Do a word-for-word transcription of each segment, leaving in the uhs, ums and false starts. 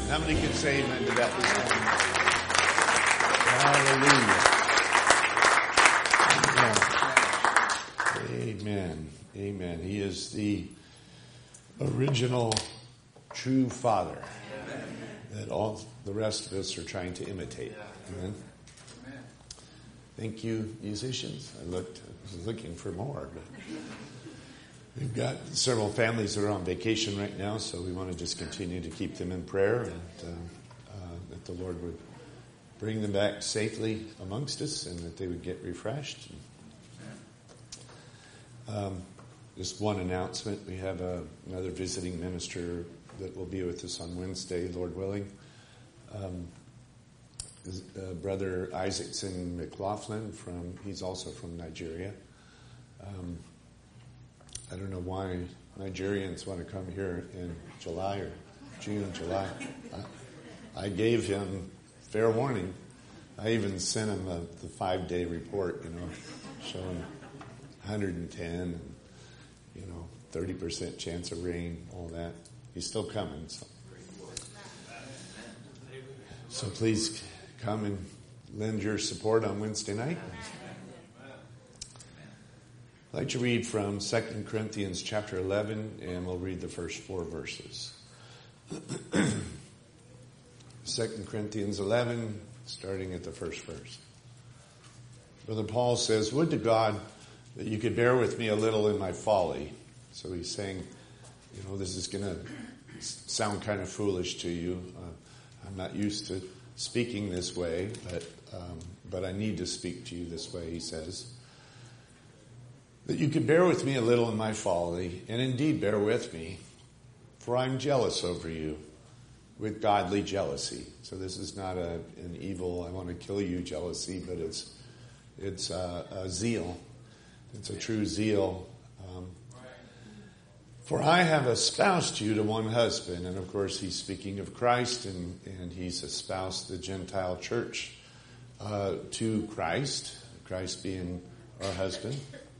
Amen. How many can say amen to that this morning? Hallelujah. Amen. Amen. He is the original true Father that all the rest of us are trying to imitate. Amen. Thank you, musicians. I looked, I was looking for more, but we've got several families that are on vacation right now, so we want to just continue to keep them in prayer and uh, uh, that the Lord would bring them back safely amongst us and that they would get refreshed. Um, just one announcement. We have a, another visiting minister that will be with us on Wednesday, Lord willing. Um, uh, Brother Isaacson McLaughlin, from he's also from Nigeria. Um, I don't know why Nigerians want to come here in July or June, July. I, I gave him fair warning. I even sent him a, the five-day report, you know, showing one hundred ten and, you know, thirty percent chance of rain, all that. He's still coming. So, so please come and lend your support on Wednesday night. I'd like to read from Second Corinthians chapter eleven, and we'll read the first four verses. Second Corinthians eleven, starting at the first verse. Brother Paul says, "Would to God that you could bear with me a little in my folly." So he's saying, you know, this is going to sound kind of foolish to you. Uh, I'm not used to speaking this way, but um, but I need to speak to you this way, he says. "That you could bear with me a little in my folly, and indeed bear with me, for I'm jealous over you with godly jealousy." So this is not a, an evil, I want to kill you jealousy, but it's it's a, a zeal. It's a true zeal. Um, "For I have espoused you to one husband," and of course he's speaking of Christ, and, and he's espoused the Gentile church uh, to Christ, Christ being our husband,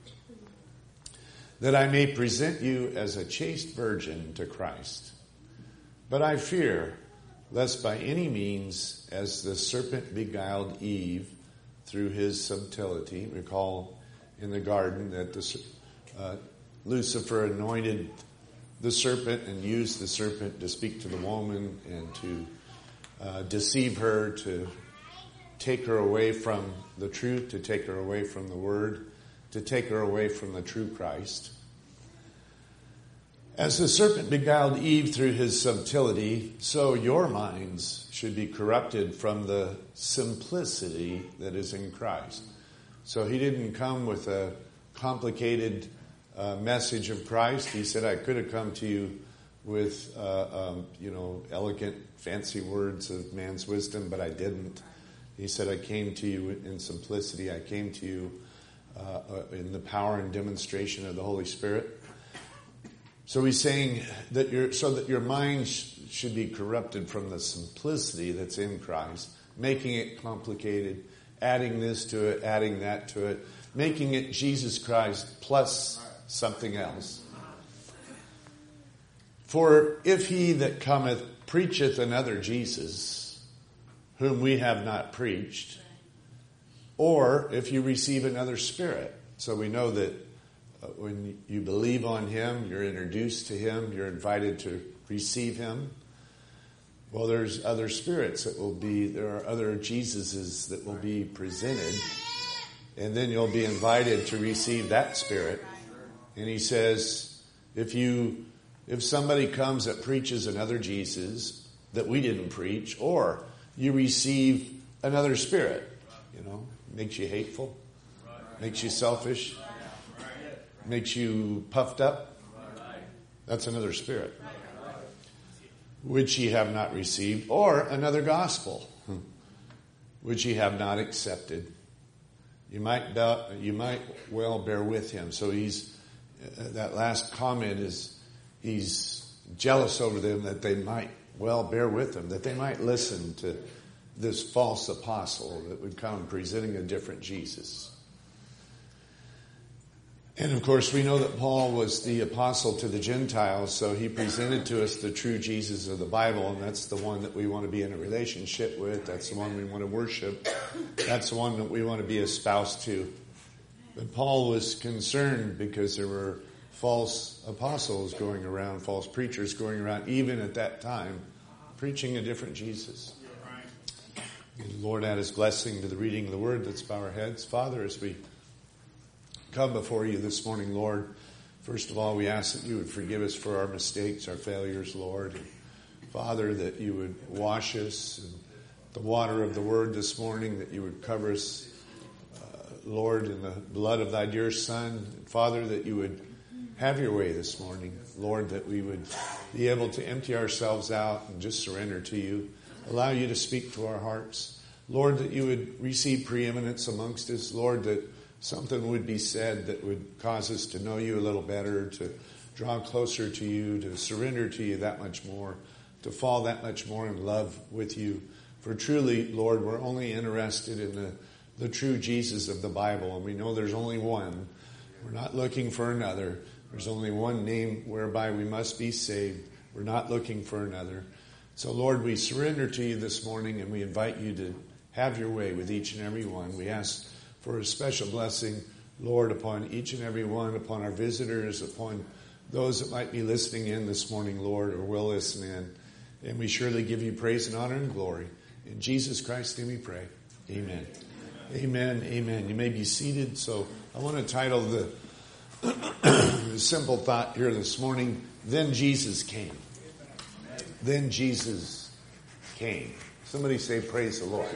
"that I may present you as a chaste virgin to Christ. But I fear, lest by any means, as the serpent beguiled Eve through his subtlety," recall in the garden that the, uh, Lucifer anointed the serpent and used the serpent to speak to the woman and to uh, deceive her, to take her away from the truth, to take her away from the word, to take her away from the true Christ. "As the serpent beguiled Eve through his subtlety, so your minds should be corrupted from the simplicity that is in Christ." So he didn't come with a complicated uh, message of Christ. He said, I could have come to you with, uh, um, you know, elegant, fancy words of man's wisdom, but I didn't. He said, I came to you in simplicity. I came to you uh, in the power and demonstration of the Holy Spirit. So he's saying that your so that your mind sh- should be corrupted from the simplicity that's in Christ, making it complicated, adding this to it, adding that to it, making it Jesus Christ plus something else. "For if he that cometh preacheth another Jesus, whom we have not preached, or if you receive another spirit." So we know that uh, when you believe on him, you're introduced to him, you're invited to receive him. Well, there's other spirits that will be, there are other Jesuses that will be presented, and then you'll be invited to receive that spirit. And he says, if you, if somebody comes that preaches another Jesus that we didn't preach, or you receive another spirit, you know, makes you hateful, makes you selfish, makes you puffed up, that's another spirit, which ye have not received, or another gospel, which ye have not accepted. You might doubt, you might well bear with him. So he's, uh, that last comment is, he's jealous over them that they might well bear with him, that they might listen to this false apostle that would come presenting a different Jesus. And of course, we know that Paul was the apostle to the Gentiles, so he presented to us the true Jesus of the Bible, and that's the one that we want to be in a relationship with. That's the one we want to worship. That's the one that we want to be a spouse to. But Paul was concerned because there were false apostles going around, false preachers going around, even at that time, preaching a different Jesus. And the Lord add his blessing to the reading of the word. Let's bow our heads. Father, as we come before you this morning, Lord, first of all, we ask that you would forgive us for our mistakes, our failures, Lord. And Father, that you would wash us in the water of the word this morning, that you would cover us, uh, Lord, in the blood of thy dear Son. And Father, that you would have your way this morning, Lord, that we would be able to empty ourselves out and just surrender to you, allow you to speak to our hearts. Lord, that you would receive preeminence amongst us, Lord, that something would be said that would cause us to know you a little better, to draw closer to you, to surrender to you that much more, to fall that much more in love with you. For truly, Lord, we're only interested in the, the true Jesus of the Bible, and we know there's only one. We're not looking for another. There's only one name whereby we must be saved. We're not looking for another. So, Lord, we surrender to you this morning, and we invite you to have your way with each and every one. We ask for a special blessing, Lord, upon each and every one, upon our visitors, upon those that might be listening in this morning, Lord, or will listen in. And we surely give you praise and honor and glory. In Jesus Christ's name we pray. Amen. Amen. Amen. You may be seated. So I want to title the, the simple thought here this morning, Then Jesus Came. Then Jesus came. Somebody say, praise the Lord.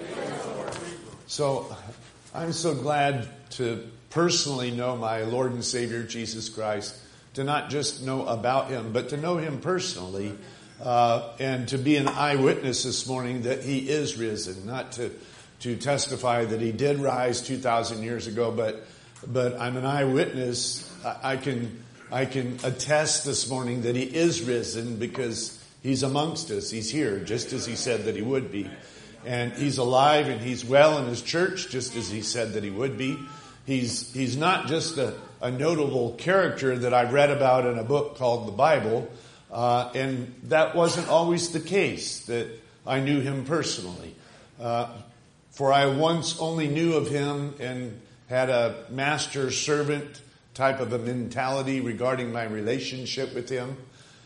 So I'm so glad to personally know my Lord and Savior, Jesus Christ, to not just know about him, but to know him personally, uh, and to be an eyewitness this morning that he is risen, not to, to testify that he did rise two thousand years ago, but, but I'm an eyewitness. I, I can, I can attest this morning that he is risen because he's amongst us. He's here, just as he said that he would be. And he's alive and he's well in his church, just as he said that he would be. He's he's not just a, a notable character that I read about in a book called the Bible. Uh, and that wasn't always the case, that I knew him personally. Uh, for I once only knew of him and had a master-servant type of a mentality regarding my relationship with him.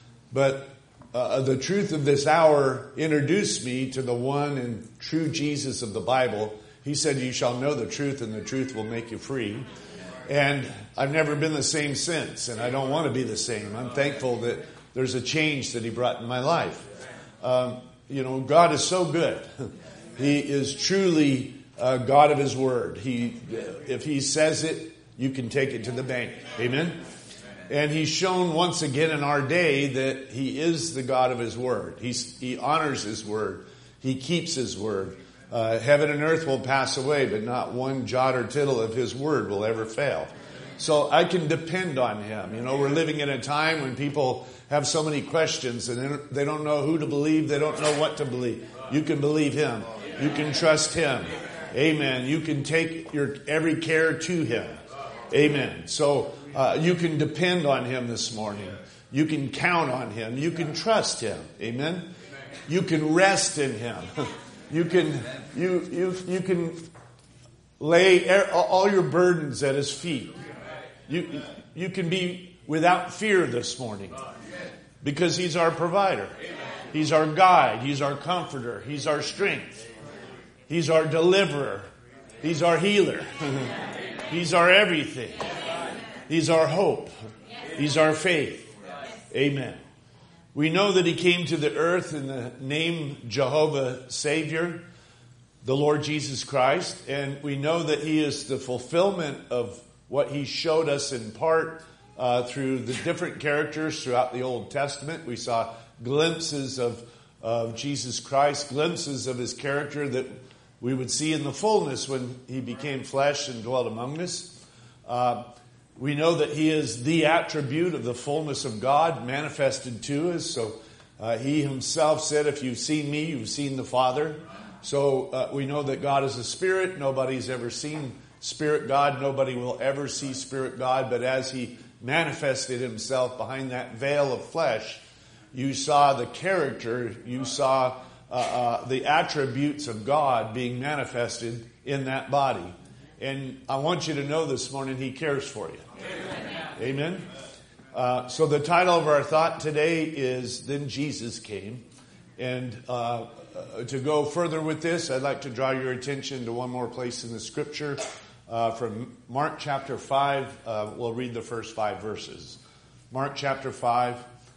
But Uh, the truth of this hour introduced me to the one and true Jesus of the Bible. He said, you shall know the truth and the truth will make you free. And I've never been the same since, and I don't want to be the same. I'm thankful that there's a change that he brought in my life. Um, you know, God is so good. He is truly uh, God of his word. He, if he says it, you can take it to the bank. Amen? And he's shown once again in our day that he is the God of his word. He's, he honors his word. He keeps his word. Uh, heaven and earth will pass away, but not one jot or tittle of his word will ever fail. So I can depend on him. You know, we're living in a time when people have so many questions and they don't, they don't know who to believe. They don't know what to believe. You can believe him. You can trust him. Amen. You can take your every care to him. Amen. So uh, you can depend on him this morning. You can count on him. You can trust him. Amen. You can rest in him. You can you you you can lay all your burdens at his feet. You you can be without fear this morning because he's our provider. He's our guide. He's our comforter. He's our strength. He's our deliverer. He's our healer. He's our everything. He's our hope. He's our faith. Amen. We know that he came to the earth in the name Jehovah Savior, the Lord Jesus Christ. And we know that he is the fulfillment of what he showed us in part uh, through the different characters throughout the Old Testament. We saw glimpses of, of Jesus Christ, glimpses of his character that we would see in the fullness when he became flesh and dwelt among us. Uh, we know that he is the attribute of the fullness of God manifested to us. So uh, he himself said, if you've seen me, you've seen the Father. So uh, we know that God is a spirit. Nobody's ever seen Spirit God. Nobody will ever see Spirit God, but as he manifested himself behind that veil of flesh, you saw the character, you saw uh, uh, the attributes of God being manifested in that body. And I want you to know this morning, he cares for you. Amen. Amen. Uh, so the title of our thought today is Then Jesus Came. And uh, to go further with this, I'd like to draw your attention to one more place in the scripture. Uh, from Mark chapter five, uh, we'll read the first five verses. Mark chapter five.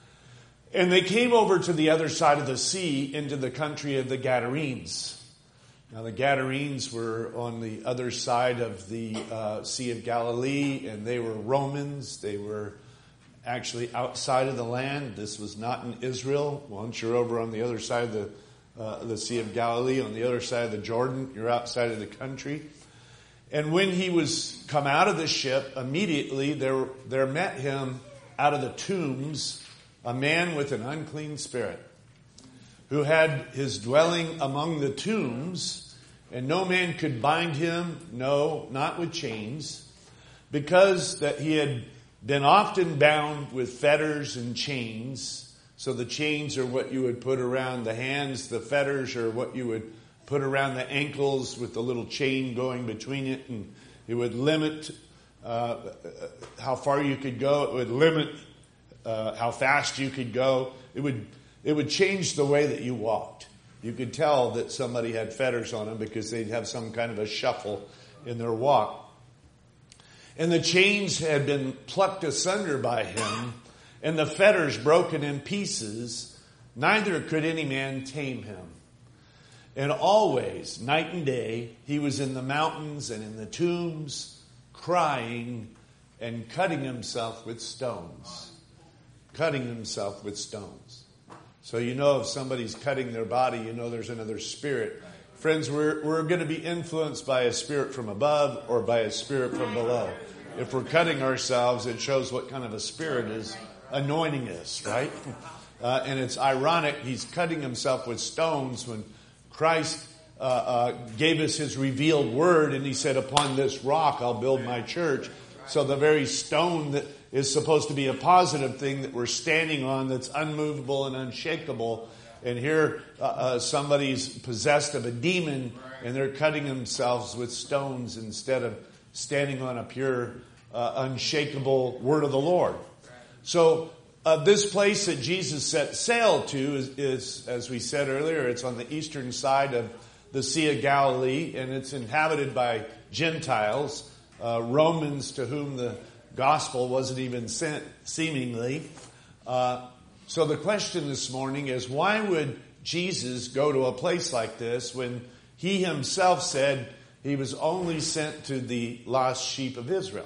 And they came over to the other side of the sea into the country of the Gadarenes. Now the Gadarenes were on the other side of the uh, Sea of Galilee, and they were Romans. They were actually outside of the land. This was not in Israel. Once you're over on the other side of the, uh, the Sea of Galilee, on the other side of the Jordan, you're outside of the country. And when he was come out of the ship, immediately there, there met him out of the tombs a man with an unclean spirit, who had his dwelling among the tombs, and no man could bind him, no, not with chains, because that he had been often bound with fetters and chains. So the chains are what you would put around the hands, the fetters are what you would put around the ankles with the little chain going between it, and it would limit uh, how far you could go. It would limit uh, how fast you could go. It would it would change the way that you walked. You could tell that somebody had fetters on them because they'd have some kind of a shuffle in their walk. And the chains had been plucked asunder by him, and the fetters broken in pieces. Neither could any man tame him. And always, night and day, he was in the mountains and in the tombs, crying and cutting himself with stones. Cutting himself with stones. So you know if somebody's cutting their body, you know there's another spirit. Friends, we're, we're going to be influenced by a spirit from above or by a spirit from below. If we're cutting ourselves, it shows what kind of a spirit is anointing us, right? Uh, and it's ironic, he's cutting himself with stones when Christ uh, uh, gave us his revealed word, and he said, upon this rock I'll build my church. So the very stone that is supposed to be a positive thing that we're standing on, that's unmovable and unshakable, and here uh, uh, somebody's possessed of a demon, and they're cutting themselves with stones instead of standing on a pure, uh, unshakable word of the Lord. So uh, this place that Jesus set sail to is, is, as we said earlier, it's on the eastern side of the Sea of Galilee, and it's inhabited by Gentiles, uh, Romans to whom the gospel wasn't even sent, seemingly. Uh, so the question this morning is, why would Jesus go to a place like this when he himself said he was only sent to the lost sheep of Israel?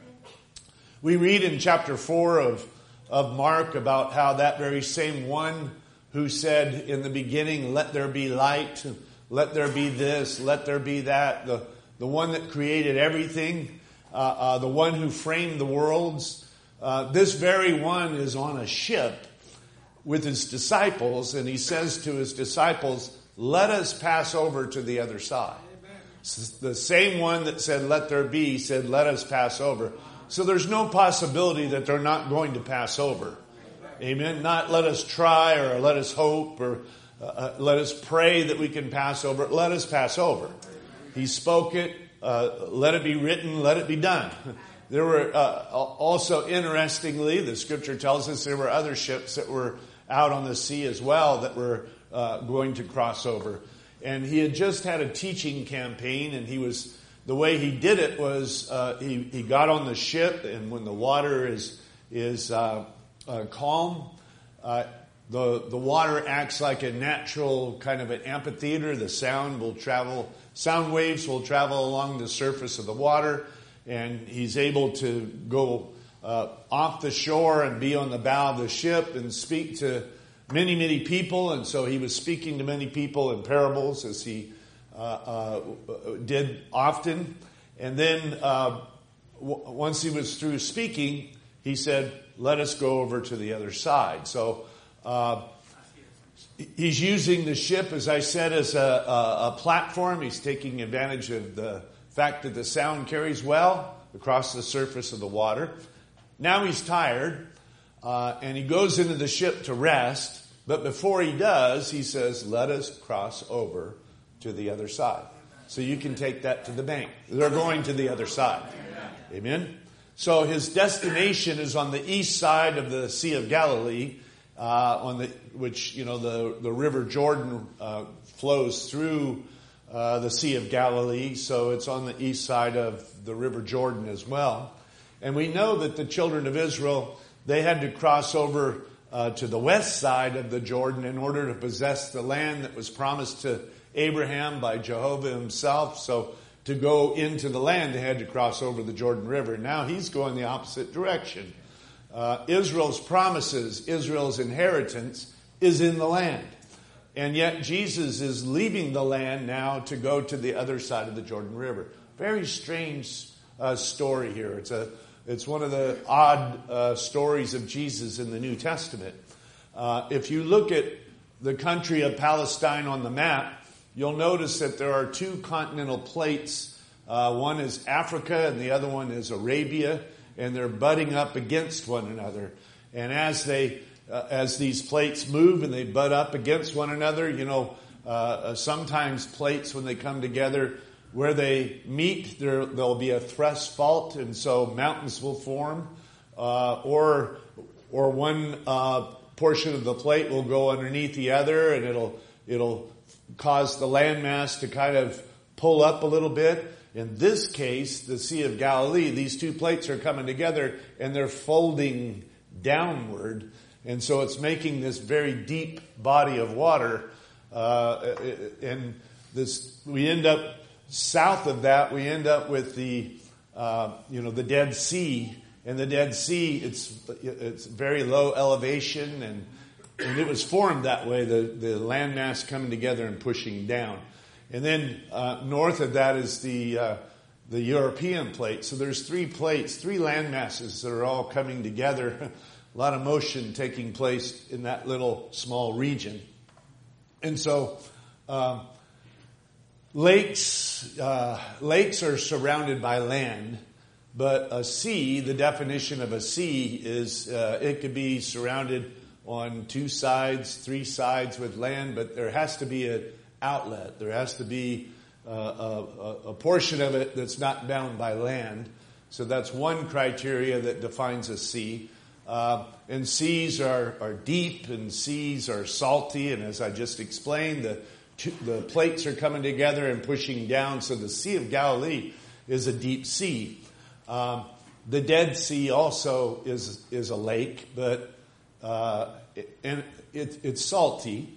We read in chapter four of, of Mark about how that very same one who said in the beginning, let there be light, let there be this, let there be that, the, the one that created everything, uh, uh, the one who framed the worlds, uh, this very one is on a ship with his disciples, and he says to his disciples, let us pass over to the other side. The same one that said, let there be, said, let us pass over. So there's no possibility that they're not going to pass over. Amen. Not let us try or let us hope or uh, let us pray that we can pass over. Let us pass over. He spoke it. Uh, let it be written. Let it be done. There were uh, also, interestingly, the scripture tells us there were other ships that were out on the sea as well that were uh, going to cross over. And he had just had a teaching campaign, and he was, the way he did it was, uh, he, he got on the ship, and when the water is, is, uh, uh, calm, uh, the, the water acts like a natural kind of an amphitheater. The sound will travel, sound waves will travel along the surface of the water, and he's able to go, uh, off the shore and be on the bow of the ship and speak to many, many people. And so he was speaking to many people in parables, as he uh, uh, did often. And then uh, w- once he was through speaking, he said, let us go over to the other side. So uh, he's using the ship, as I said, as a, a, a platform. He's taking advantage of the fact that the sound carries well across the surface of the water. Now he's tired, uh, and he goes into the ship to rest. But before he does, he says, let us cross over to the other side. So you can take that to the bank. They're going to the other side. Amen? So his destination is on the east side of the Sea of Galilee, uh, on the which, you know, the, the River Jordan uh, flows through uh, the Sea of Galilee. So it's on the east side of the River Jordan as well. And we know that the children of Israel, they had to cross over uh, to the west side of the Jordan in order to possess the land that was promised to Abraham by Jehovah himself. So to go into the land, they had to cross over the Jordan River. Now he's going the opposite direction. Uh, Israel's promises, Israel's inheritance is in the land. And yet Jesus is leaving the land now to go to the other side of the Jordan River. Very strange uh, story here. It's a it's one of the odd uh, stories of Jesus in the New Testament. Uh, if you look at the country of Palestine on the map, you'll notice that there are two continental plates. Uh, one is Africa and the other one is Arabia, and they're butting up against one another. And as they, uh, as these plates move and they butt up against one another, you know, uh, sometimes plates when they come together, where they meet, there there'll be a thrust fault, and so mountains will form, uh, or or one uh, portion of the plate will go underneath the other, and it'll it'll. cause the landmass to kind of pull up a little bit. In this case, the Sea of Galilee, these two plates are coming together and they're folding downward. And so it's making this very deep body of water. Uh, and this, we end up south of that, we end up with the, uh, you know, the Dead Sea. And the Dead Sea, it's, it's very low elevation, and And it was formed that way, the, the landmass coming together and pushing down. And then uh, north of that is the uh, the European plate. So there's three plates, three landmasses that are all coming together. A lot of motion taking place in that little small region. And so uh, lakes uh, lakes are surrounded by land. But a sea, the definition of a sea is uh, it could be surrounded on two sides, three sides with land, but there has to be an outlet. There has to be uh, a, a portion of it that's not bound by land. So that's one criteria that defines a sea. Uh, and seas are, are deep, and seas are salty, and as I just explained, the two, the plates are coming together and pushing down. So the Sea of Galilee is a deep sea. Um, the Dead Sea also is is a lake, but Uh, and it, it's salty,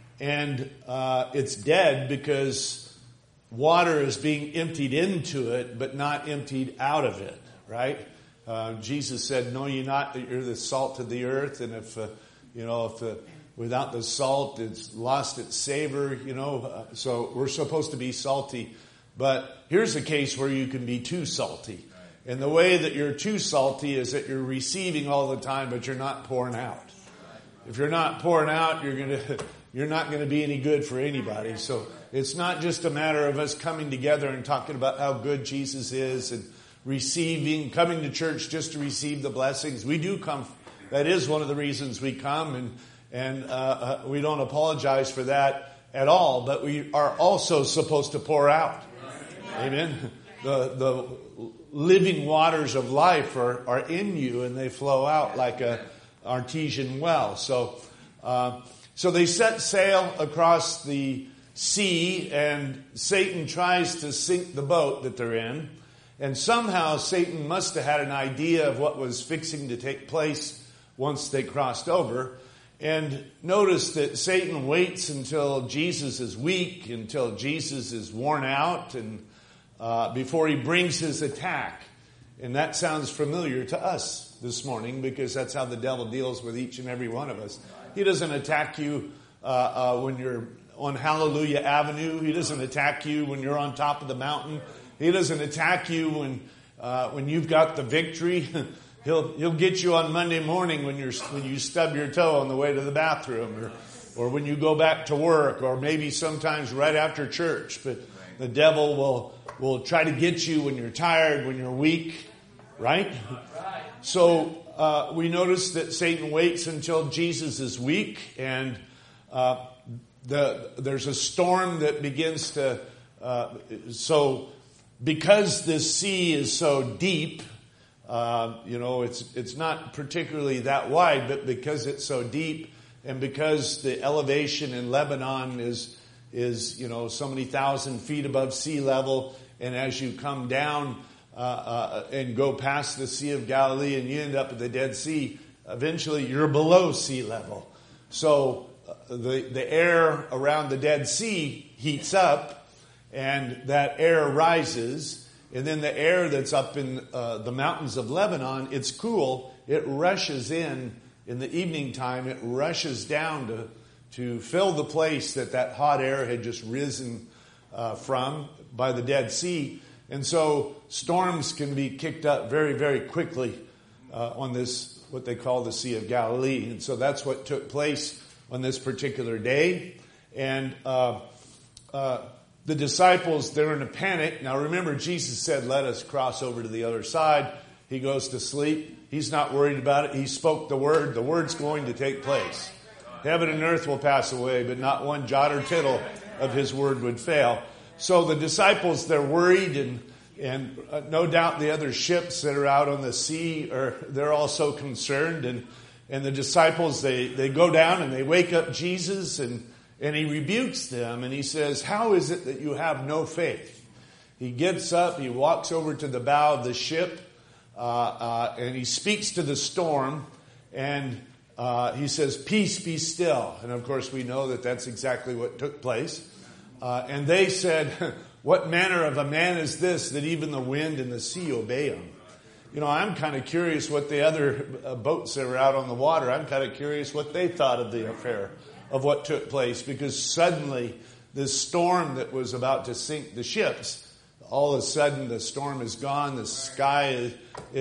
and uh, it's dead because water is being emptied into it, but not emptied out of it, right? Uh, Jesus said, "Know ye not that you're the salt of the earth, and if uh, you know, if the, without the salt, it's lost its savor." You know, uh, so we're supposed to be salty, but here's a case where you can be too salty. And the way that you're too salty is that you're receiving all the time, but you're not pouring out. If you're not pouring out, you're gonna, you're not going to be any good for anybody. So it's not just a matter of us coming together and talking about how good Jesus is and receiving, coming to church just to receive the blessings. We do come. That is one of the reasons we come, and and uh, uh, we don't apologize for that at all. But we are also supposed to pour out. Amen. The the living waters of life are, are in you, and they flow out like a artesian well. So, uh, so they set sail across the sea, and Satan tries to sink the boat that they're in. And somehow Satan must have had an idea of what was fixing to take place once they crossed over. And notice that Satan waits until Jesus is weak, until Jesus is worn out, and uh, before he brings his attack. And that sounds familiar to us this morning, because that's how the devil deals with each and every one of us. He doesn't attack you uh, uh, when you're on Hallelujah Avenue. He doesn't attack you when you're on top of the mountain. He doesn't attack you when uh, when you've got the victory. He'll he'll get you on Monday morning when you're when you stub your toe on the way to the bathroom, or or when you go back to work, or maybe sometimes right after church. But The devil will, will try to get you when you're tired, when you're weak, right? So uh, we notice that Satan waits until Jesus is weak, and uh, the there's a storm that begins to, uh, so because this sea is so deep, uh, you know, it's it's not particularly that wide, but because it's so deep, and because the elevation in Lebanon is is, you know, so many thousand feet above sea level, and as you come down uh, uh, and go past the Sea of Galilee and you end up at the Dead Sea, eventually you're below sea level. So uh, the, the air around the Dead Sea heats up, and that air rises, and then the air that's up in uh, the mountains of Lebanon, it's cool, it rushes in in the evening time, it rushes down to to fill the place that that hot air had just risen uh, from by the Dead Sea. And so storms can be kicked up very, very quickly uh, on this, what they call the Sea of Galilee. And so that's what took place on this particular day. And uh, uh, the disciples, they're in a panic. Now remember, Jesus said, let us cross over to the other side. He goes to sleep. He's not worried about it. He spoke the word. The word's going to take place. Heaven and earth will pass away, but not one jot or tittle of his word would fail. So the disciples, they're worried, and and uh, no doubt the other ships that are out on the sea are they're also concerned. And and the disciples, they they go down and they wake up Jesus, and and he rebukes them, and he says, "How is it that you have no faith?" He gets up, he walks over to the bow of the ship, uh, uh, and he speaks to the storm, and Uh, he says, peace, be still. And of course we know that that's exactly what took place. Uh, and they said, what manner of a man is this that even the wind and the sea obey him? You know, I'm kind of curious what the other uh, boats that were out on the water, I'm kind of curious what they thought of the affair, of what took place. Because suddenly this storm that was about to sink the ships, all of a sudden the storm is gone, the sky is,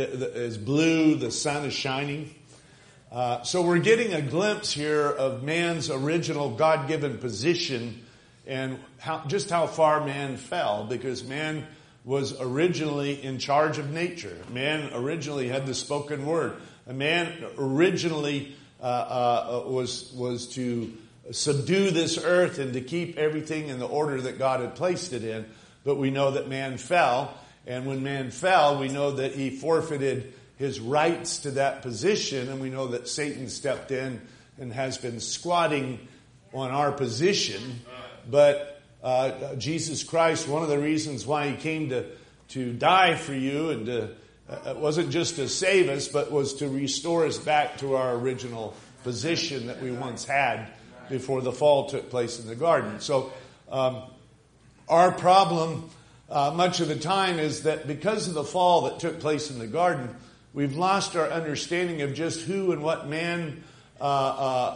is blue, the sun is shining. Uh, so we're getting a glimpse here of man's original God-given position and how, just how far man fell, because man was originally in charge of nature. Man originally had the spoken word. A man originally uh, uh, was was to subdue this earth and to keep everything in the order that God had placed it in. But we know that man fell, and when man fell, we know that he forfeited his rights to that position, and we know that Satan stepped in and has been squatting on our position. But uh, Jesus Christ, one of the reasons why he came to, to die for you, and to, uh, it wasn't just to save us, but was to restore us back to our original position that we once had before the fall took place in the garden. So um, our problem uh, much of the time is that because of the fall that took place in the garden, we've lost our understanding of just who and what man uh, uh,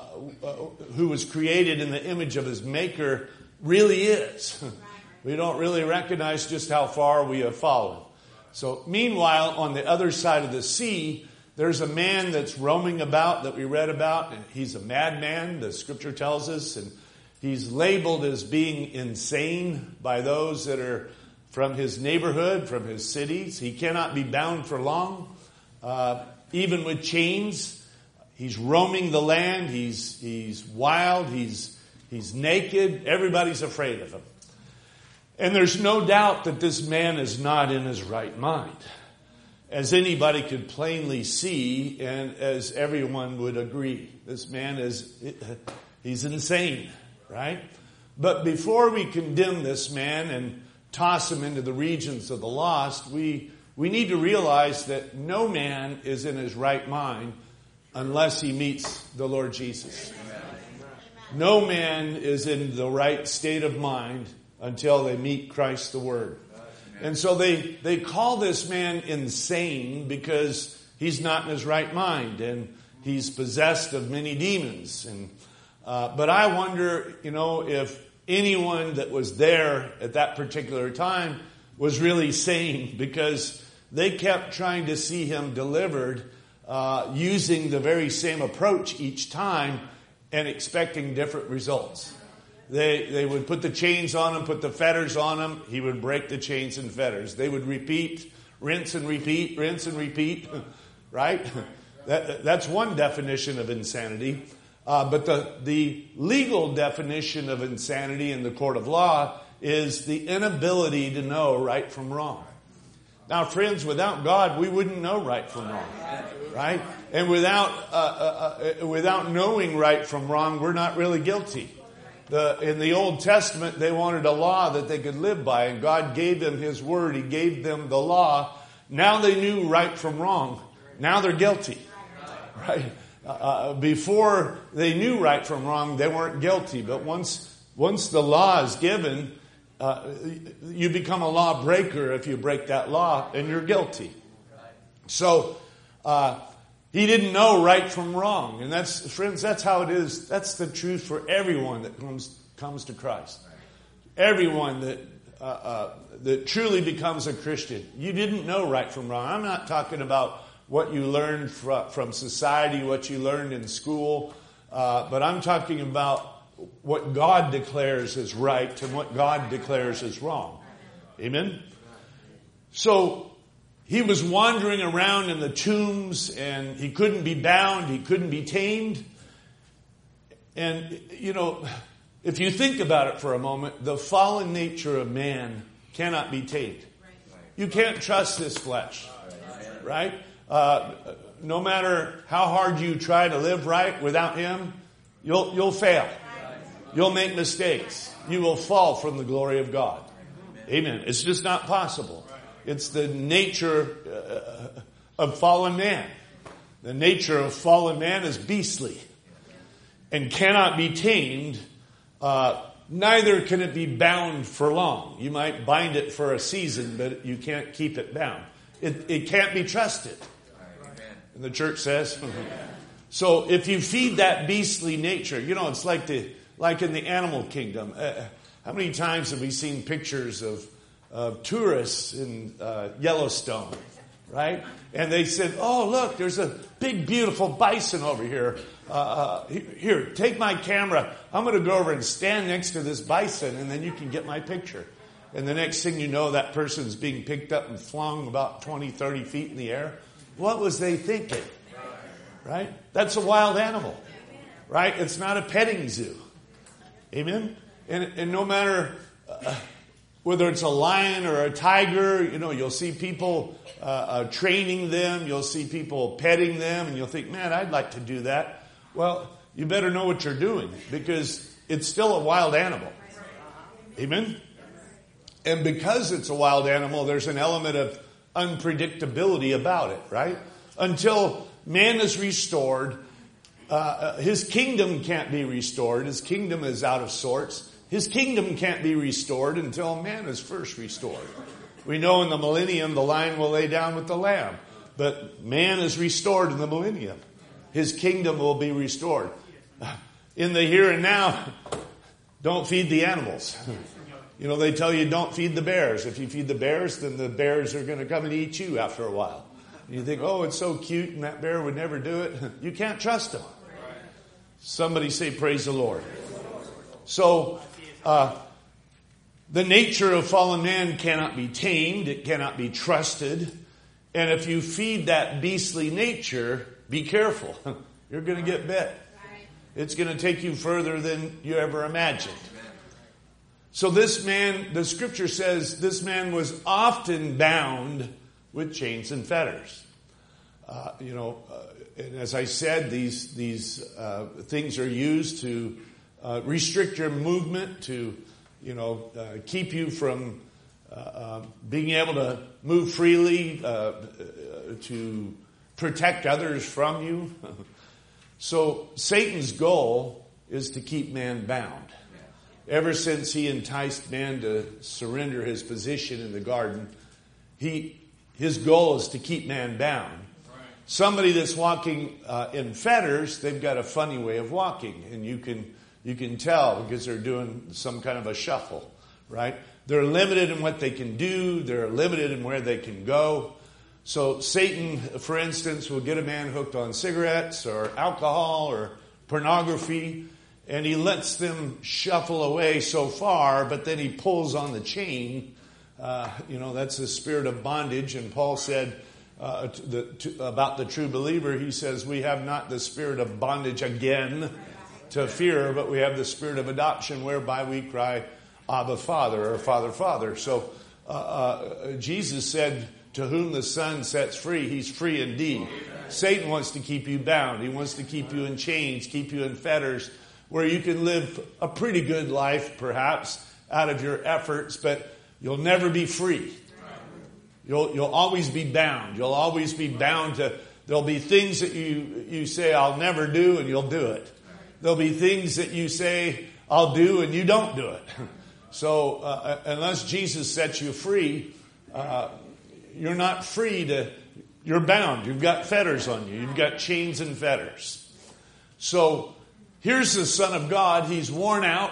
who was created in the image of his maker really is. We don't really recognize just how far we have fallen. So meanwhile, on the other side of the sea, there's a man that's roaming about that we read about. And he's a madman, the scripture tells us. And he's labeled as being insane by those that are from his neighborhood, from his cities. He cannot be bound for long. Uh, even with chains, he's roaming the land. He's he's wild. He's he's naked. Everybody's afraid of him. And there's no doubt that this man is not in his right mind, as anybody could plainly see, and as everyone would agree. This man is he's insane, right? But before we condemn this man and toss him into the regions of the lost, we We need to realize that no man is in his right mind unless he meets the Lord Jesus. No man is in the right state of mind until they meet Christ the Word. And so they, they call this man insane because he's not in his right mind and he's possessed of many demons. And uh, but I wonder, you know, if anyone that was there at that particular time was really sane, because they kept trying to see him delivered uh, using the very same approach each time and expecting different results. They they would put the chains on him, put the fetters on him. He would break the chains and fetters. They would repeat, rinse and repeat, rinse and repeat, right? That, that's one definition of insanity. Uh, but the, the legal definition of insanity in the court of law is the inability to know right from wrong. Now, friends, without God, we wouldn't know right from wrong, right? And without uh, uh, uh, without knowing right from wrong, we're not really guilty. The, in the Old Testament, they wanted a law that they could live by, and God gave them His Word. He gave them the law. Now they knew right from wrong. Now they're guilty, right? Uh, before they knew right from wrong, they weren't guilty. But once once the law is given, uh, you become a lawbreaker if you break that law, and you're guilty. So uh, he didn't know right from wrong, and that's, friends, that's how it is. That's the truth for everyone that comes comes to Christ. Everyone that uh, uh, that truly becomes a Christian, you didn't know right from wrong. I'm not talking about what you learned from, from society, what you learned in school, uh, but I'm talking about what God declares is right and what God declares is wrong. Amen? So he was wandering around in the tombs, and he couldn't be bound, he couldn't be tamed. And, you know, if you think about it for a moment, the fallen nature of man cannot be tamed. You can't trust this flesh, right? Uh, no matter how hard you try to live right without Him, you'll you'll fail. You'll make mistakes. You will fall from the glory of God. Amen. It's just not possible. It's the nature uh, of fallen man. The nature of fallen man is beastly and cannot be tamed. Uh, neither can it be bound for long. You might bind it for a season, but you can't keep it bound. It, it can't be trusted. And the church says. So if you feed that beastly nature, you know, it's like the like in the animal kingdom. Uh, how many times have we seen pictures of, of tourists in uh, Yellowstone, right? And they said, oh, look, there's a big, beautiful bison over here. Uh, uh, here, take my camera. I'm going to go over and stand next to this bison, and then you can get my picture. And the next thing you know, that person's being picked up and flung about twenty, thirty feet in the air. What was they thinking? Right? That's a wild animal. Right? It's not a petting zoo. Amen? And, and no matter uh, whether it's a lion or a tiger, you know, you'll see people uh, uh, training them. You'll see people petting them. And you'll think, man, I'd like to do that. Well, you better know what you're doing, because it's still a wild animal. Amen? And because it's a wild animal, there's an element of unpredictability about it, right? Until man is restored, uh, his kingdom can't be restored. His kingdom is out of sorts. His kingdom can't be restored until man is first restored. We know in the millennium, the lion will lay down with the lamb. But man is restored in the millennium. His kingdom will be restored. In the here and now, don't feed the animals. You know, they tell you don't feed the bears. If you feed the bears, then the bears are going to come and eat you after a while. And you think, oh, it's so cute, and that bear would never do it. You can't trust them. Somebody say, praise the Lord. So, uh, the nature of fallen man cannot be tamed. It cannot be trusted. And if you feed that beastly nature, be careful. You're going to get bit. It's going to take you further than you ever imagined. So this man, the scripture says, this man was often bound with chains and fetters. Uh, you know, uh, and as I said, these these uh, things are used to uh, restrict your movement, to, you know, uh, keep you from uh, uh, being able to move freely, uh, to protect others from you. So Satan's goal is to keep man bound. Ever since he enticed man to surrender his position in the garden, he his goal is to keep man bound. Somebody that's walking uh, in fetters, they've got a funny way of walking, and you can you can tell because they're doing some kind of a shuffle, right? They're limited in what they can do. They're limited in where they can go. So Satan, for instance, will get a man hooked on cigarettes or alcohol or pornography, and he lets them shuffle away so far, but then he pulls on the chain. Uh, you know, that's the spirit of bondage. And Paul said uh, to the, to, about the true believer, he says, we have not the spirit of bondage again to fear, but we have the spirit of adoption whereby we cry, Abba, Father, or Father, Father. So uh, uh, Jesus said, to whom the Son sets free, he's free indeed. Satan wants to keep you bound. He wants to keep you in chains, keep you in fetters, where you can live a pretty good life, perhaps, out of your efforts, but you'll never be free. You'll you'll always be bound. You'll always be bound to, there'll be things that you, you say, I'll never do, and you'll do it. There'll be things that you say, I'll do, and you don't do it. So uh, unless Jesus sets you free, uh, you're not free to, you're bound. You've got fetters on you. You've got chains and fetters. So here's the Son of God. He's worn out.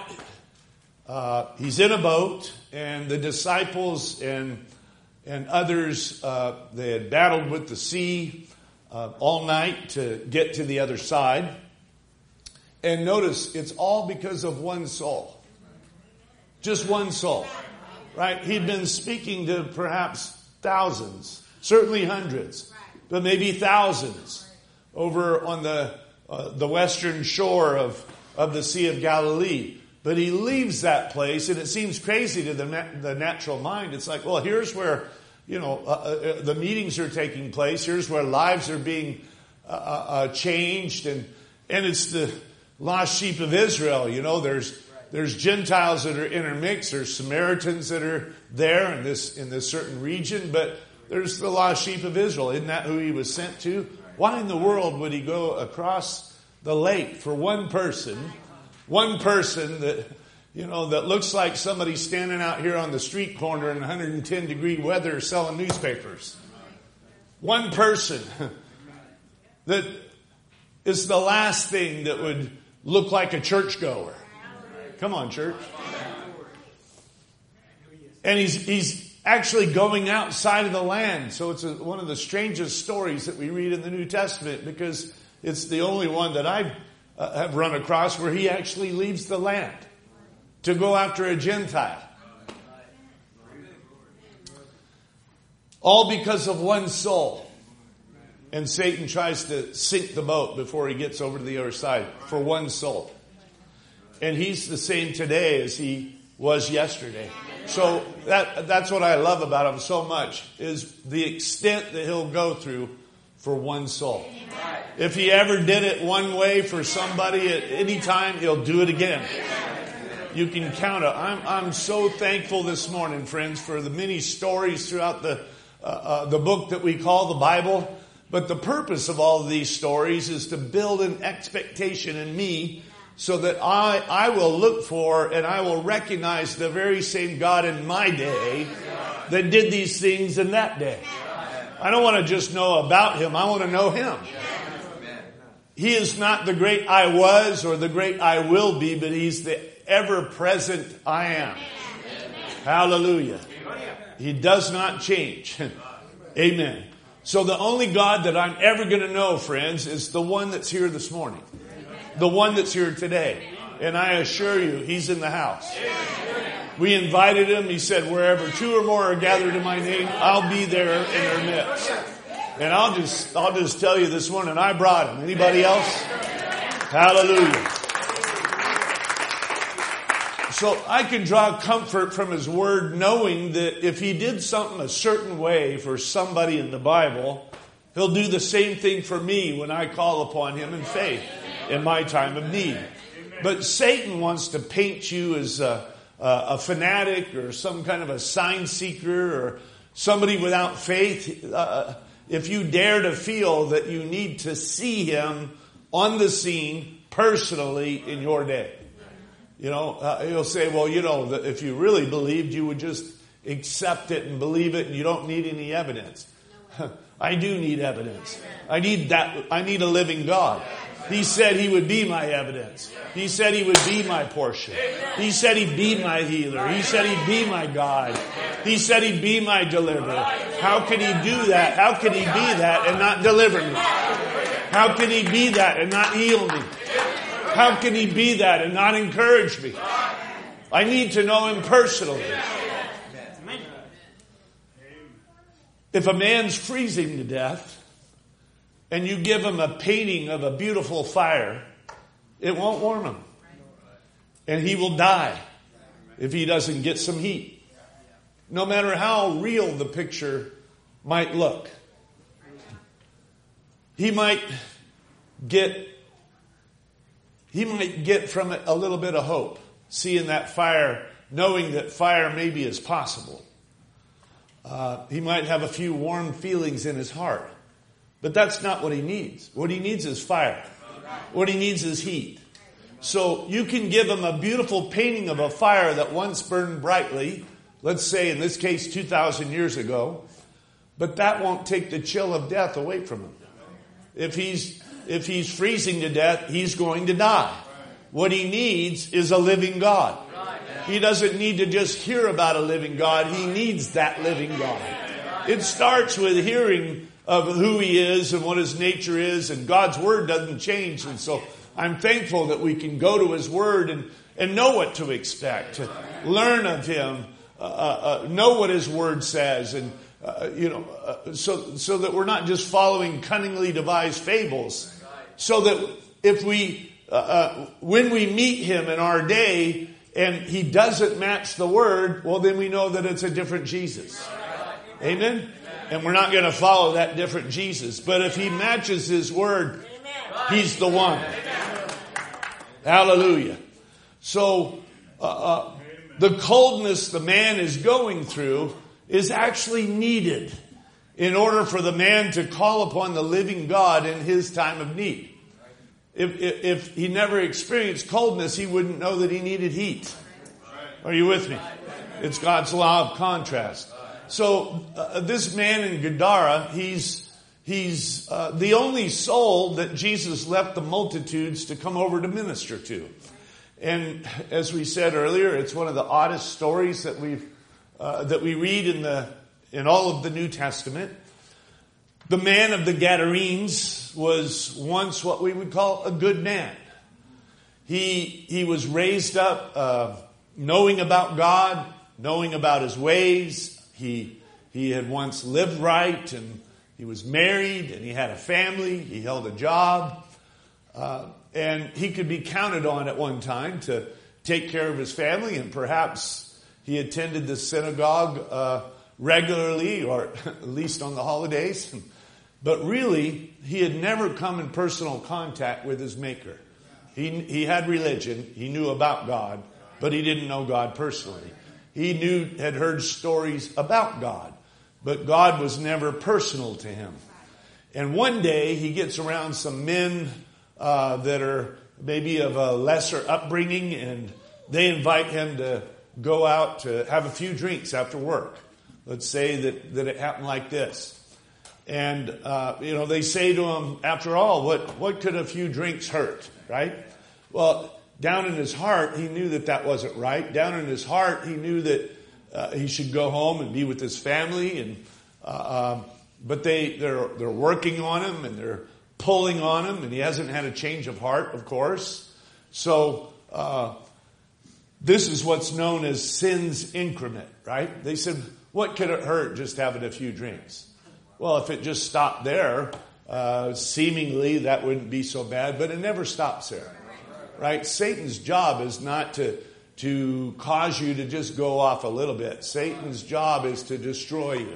Uh, he's in a boat, and the disciples and and others, uh, they had battled with the sea uh, all night to get to the other side. And notice, it's all because of one soul. Just one soul. Right? He'd been speaking to perhaps thousands, certainly hundreds, but maybe thousands over on the uh, the western shore of, of the Sea of Galilee. But he leaves that place, and it seems crazy to the na- the natural mind. It's like, well, here's where, you know, uh, uh, the meetings are taking place. Here's where lives are being uh, uh, changed, and and it's the lost sheep of Israel. You know, there's there's Gentiles that are intermixed. There's Samaritans that are there in this in this certain region, but there's the lost sheep of Israel. Isn't that who he was sent to? Why in the world would he go across the lake for one person? One person that, you know, that looks like somebody standing out here on the street corner in one hundred ten degree weather selling newspapers. One person that is the last thing that would look like a churchgoer. Come on, church. And he's he's actually going outside of the land. So it's a, one of the strangest stories that we read in the New Testament, because it's the only one that I've Uh, have run across where he actually leaves the land to go after a Gentile. All because of one soul. And Satan tries to sink the boat before he gets over to the other side for one soul. And he's the same today as he was yesterday. So that that's what I love about him so much, is the extent that he'll go through for one soul. If he ever did it one way for somebody at any time, he'll do it again. You can count it. I'm I'm so thankful this morning, friends, for the many stories throughout the uh, uh, the book that we call the Bible. But the purpose of all of these stories is to build an expectation in me, so that I I will look for and I will recognize the very same God in my day that did these things in that day. I don't want to just know about him. I want to know him. He is not the great I was or the great I will be, but he's the ever-present I am. Hallelujah. He does not change. Amen. So the only God that I'm ever going to know, friends, is the one that's here this morning. The one that's here today. And I assure you, he's in the house. We invited him. He said, wherever two or more are gathered in my name, I'll be there in their midst. And I'll just, I'll just tell you this morning, I brought him. Anybody else? Hallelujah. So I can draw comfort from his word, knowing that if he did something a certain way for somebody in the Bible, he'll do the same thing for me when I call upon him in faith in my time of need. But Satan wants to paint you as a Uh, a fanatic or some kind of a sign seeker or somebody without faith. Uh, if you dare to feel that you need to see him on the scene personally in your day. You know, uh, he'll say, well, you know, that if you really believed, you would just accept it and believe it and you don't need any evidence. I do need evidence. I need that. I need a living God. He said he would be my evidence. He said he would be my portion. He said he'd be my healer. He said he'd be my God. He said he'd be my deliverer. How can he do that? How can he be that and not deliver me? How can he be that and not heal me? How can he be that and not encourage me? I need to know him personally. If a man's freezing to death and you give him a painting of a beautiful fire, it won't warm him. And he will die if he doesn't get some heat. No matter how real the picture might look. He might get, he might get from it a little bit of hope, seeing that fire, knowing that fire maybe is possible. Uh, he might have a few warm feelings in his heart. But that's not what he needs. What he needs is fire. What he needs is heat. So you can give him a beautiful painting of a fire that once burned brightly, let's say in this case two thousand years ago, but that won't take the chill of death away from him. If he's, if he's freezing to death, he's going to die. What he needs is a living God. He doesn't need to just hear about a living God. He needs that living God. It starts with hearing of who he is and what his nature is, and God's word doesn't change. And so I'm thankful that we can go to his word and, and know what to expect, to learn of him, uh, uh, know what his word says, and uh, you know, uh, so so that we're not just following cunningly devised fables. So that if we, uh, uh, when we meet him in our day, and he doesn't match the word, well, then we know that it's a different Jesus. Amen? And we're not going to follow that different Jesus. But if he matches his word, he's the one. Hallelujah. So, uh, uh, the coldness the man is going through is actually needed in order for the man to call upon the living God in his time of need. If, if, if he never experienced coldness, he wouldn't know that he needed heat. Are you with me? It's God's law of contrast. So uh, this man in Gadara, he's he's uh, the only soul that Jesus left the multitudes to come over to minister to. And as we said earlier, it's one of the oddest stories that we've uh, that we read in the in all of the New Testament. The man of the Gadarenes was once what we would call a good man. He he was raised up uh, knowing about God, knowing about his ways. He he had once lived right, and he was married, and he had a family. He held a job, uh, and he could be counted on at one time to take care of his family, and perhaps he attended the synagogue uh, regularly, or at least on the holidays. But really, he had never come in personal contact with his Maker. He he had religion, he knew about God, but he didn't know God personally. He knew, had heard stories about God, but God was never personal to him. And one day he gets around some men uh, that are maybe of a lesser upbringing, and they invite him to go out to have a few drinks after work. Let's say that, that it happened like this. And, uh, you know, they say to him, after all, what, what could a few drinks hurt, right? Well, down in his heart, he knew that that wasn't right. Down in his heart, he knew that uh, he should go home and be with his family. And uh, um, but they they're they're working on him, and they're pulling on him, and he hasn't had a change of heart, of course. So uh, this is what's known as sin's increment, right? They said, what could it hurt just having a few drinks? Well, if it just stopped there, uh, seemingly that wouldn't be so bad, but it never stops there. Right? Satan's job is not to, to cause you to just go off a little bit. Satan's job is to destroy you.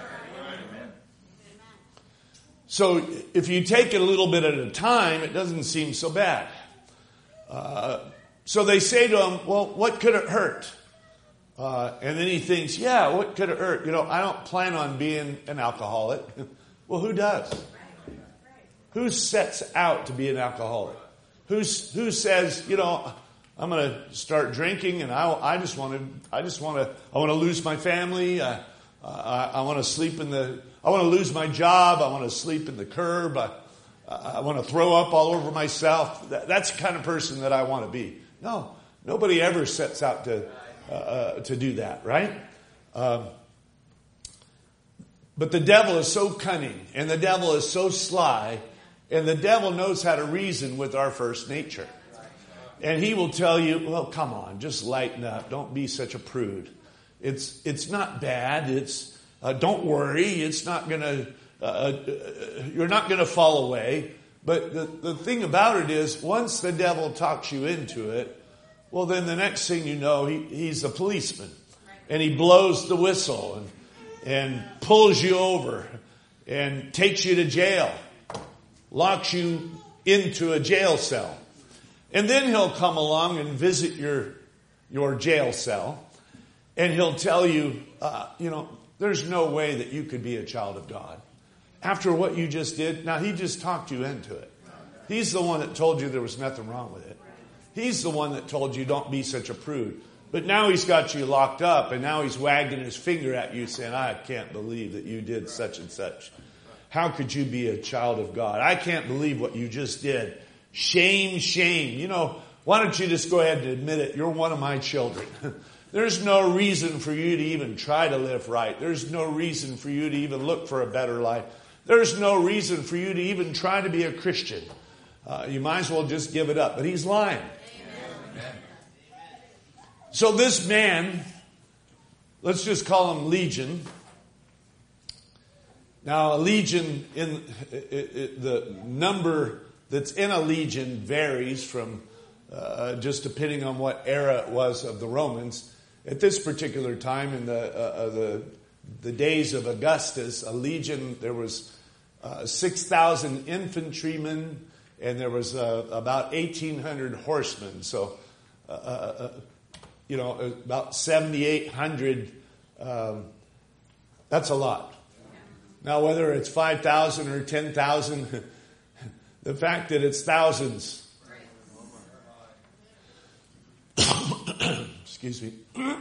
So if you take it a little bit at a time, it doesn't seem so bad. Uh, so they say to him, well, what could it hurt? Uh, and then he thinks, yeah, what could it hurt? You know, I don't plan on being an alcoholic. Well, who does? Who sets out to be an alcoholic? Who's, who says, you know, I'm going to start drinking, and I, I just want to, I just want to, I want to lose my family. Uh, I, I want to sleep in the, I want to lose my job. I want to sleep in the curb. I, I want to throw up all over myself. That, that's the kind of person that I want to be. No, nobody ever sets out to, uh, uh, to do that, right? Um, but the devil is so cunning, and the devil is so sly. And the devil knows how to reason with our first nature. And he will tell you, well, come on, just lighten up. Don't be such a prude. It's it's not bad. It's uh, don't worry. It's not going to, uh, uh, you're not going to fall away. But the, the thing about it is, once the devil talks you into it, well, then the next thing you know, he, he's a policeman. And he blows the whistle and, and pulls you over and takes you to jail, locks you into a jail cell. And then he'll come along and visit your, your jail cell, and he'll tell you, uh, you know, there's no way that you could be a child of God. After what you just did, now he just talked you into it. He's the one that told you there was nothing wrong with it. He's the one that told you don't be such a prude. But now he's got you locked up, and now he's wagging his finger at you saying, I can't believe that you did such and such. How could you be a child of God? I can't believe what you just did. Shame, shame. You know, why don't you just go ahead and admit it? You're one of my children. There's no reason for you to even try to live right. There's no reason for you to even look for a better life. There's no reason for you to even try to be a Christian. Uh, you might as well just give it up. But he's lying. Amen. So this man, let's just call him Legion. Now, a legion, in it, it, the number that's in a legion varies from uh, just depending on what era it was of the Romans. At this particular time, in the uh, the the days of Augustus, a legion, there was uh, six thousand infantrymen, and there was uh, about eighteen hundred horsemen. So, uh, uh, you know, about seventy-eight hundred. Um, that's a lot. Now, whether it's five thousand or ten thousand, the fact that it's thousands. Excuse me.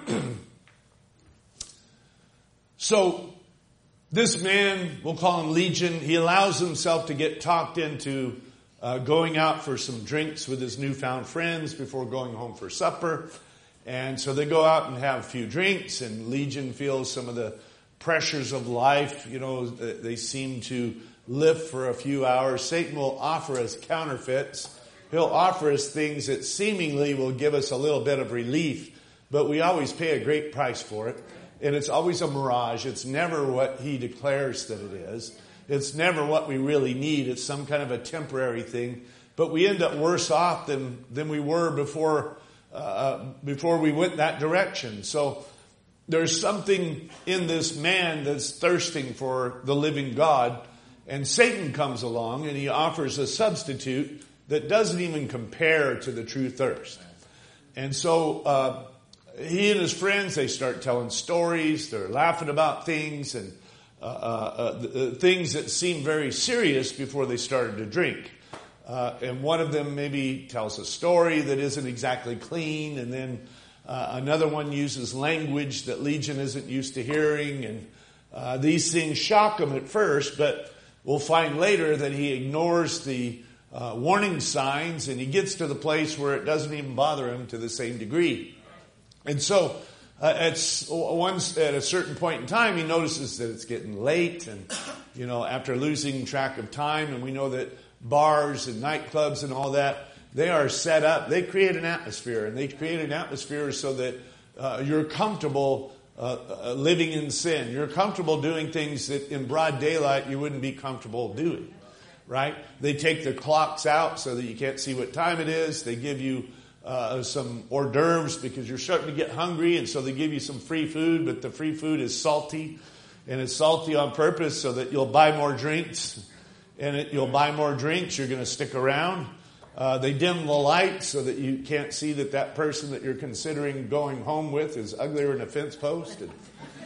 So, this man, we'll call him Legion, he allows himself to get talked into uh, going out for some drinks with his newfound friends before going home for supper. And so they go out and have a few drinks, and Legion feels some of the pressures of life. You know, they seem to live for a few hours. Satan will offer us counterfeits. He'll offer us things that seemingly will give us a little bit of relief, but we always pay a great price for it. And it's always a mirage. It's never what he declares that it is. It's never what we really need. It's some kind of a temporary thing. But we end up worse off than, than we were before, uh, before we went that direction. So there's something in this man that's thirsting for the living God. And Satan comes along and he offers a substitute that doesn't even compare to the true thirst. And so uh, he and his friends, they start telling stories. They're laughing about things and uh, uh, uh, things that seem very serious before they started to drink. Uh, and one of them maybe tells a story that isn't exactly clean, and then uh, another one uses language that Legion isn't used to hearing. And uh, these things shock him at first, but we'll find later that he ignores the uh, warning signs, and he gets to the place where it doesn't even bother him to the same degree. And so uh, at, once, at a certain point in time, he notices that it's getting late, and, you know, after losing track of time, and we know that bars and nightclubs and all that, they are set up. They create an atmosphere, and they create an atmosphere so that uh, you're comfortable uh, uh, living in sin. You're comfortable doing things that in broad daylight you wouldn't be comfortable doing, right? They take the clocks out so that you can't see what time it is. They give you uh, some hors d'oeuvres because you're starting to get hungry, and so they give you some free food, but the free food is salty, and it's salty on purpose so that you'll buy more drinks. And it, you'll buy more drinks, you're going to stick around. Uh, they dim the light so that you can't see that that person that you're considering going home with is uglier than a fence post. And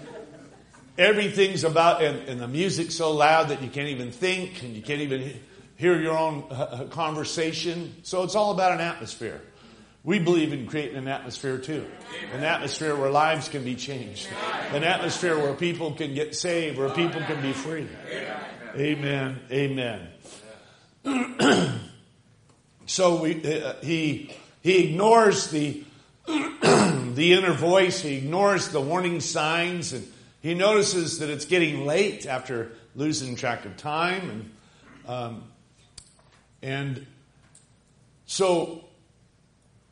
everything's about, and, and the music's so loud that you can't even think, and you can't even hear your own uh, conversation. So it's all about an atmosphere. We believe in creating an atmosphere too. An atmosphere where lives can be changed. An atmosphere where people can get saved, where people can be free. Amen. Amen. So we, uh, he he ignores the the inner voice. He ignores the warning signs, and he notices that it's getting late after losing track of time, and um, and so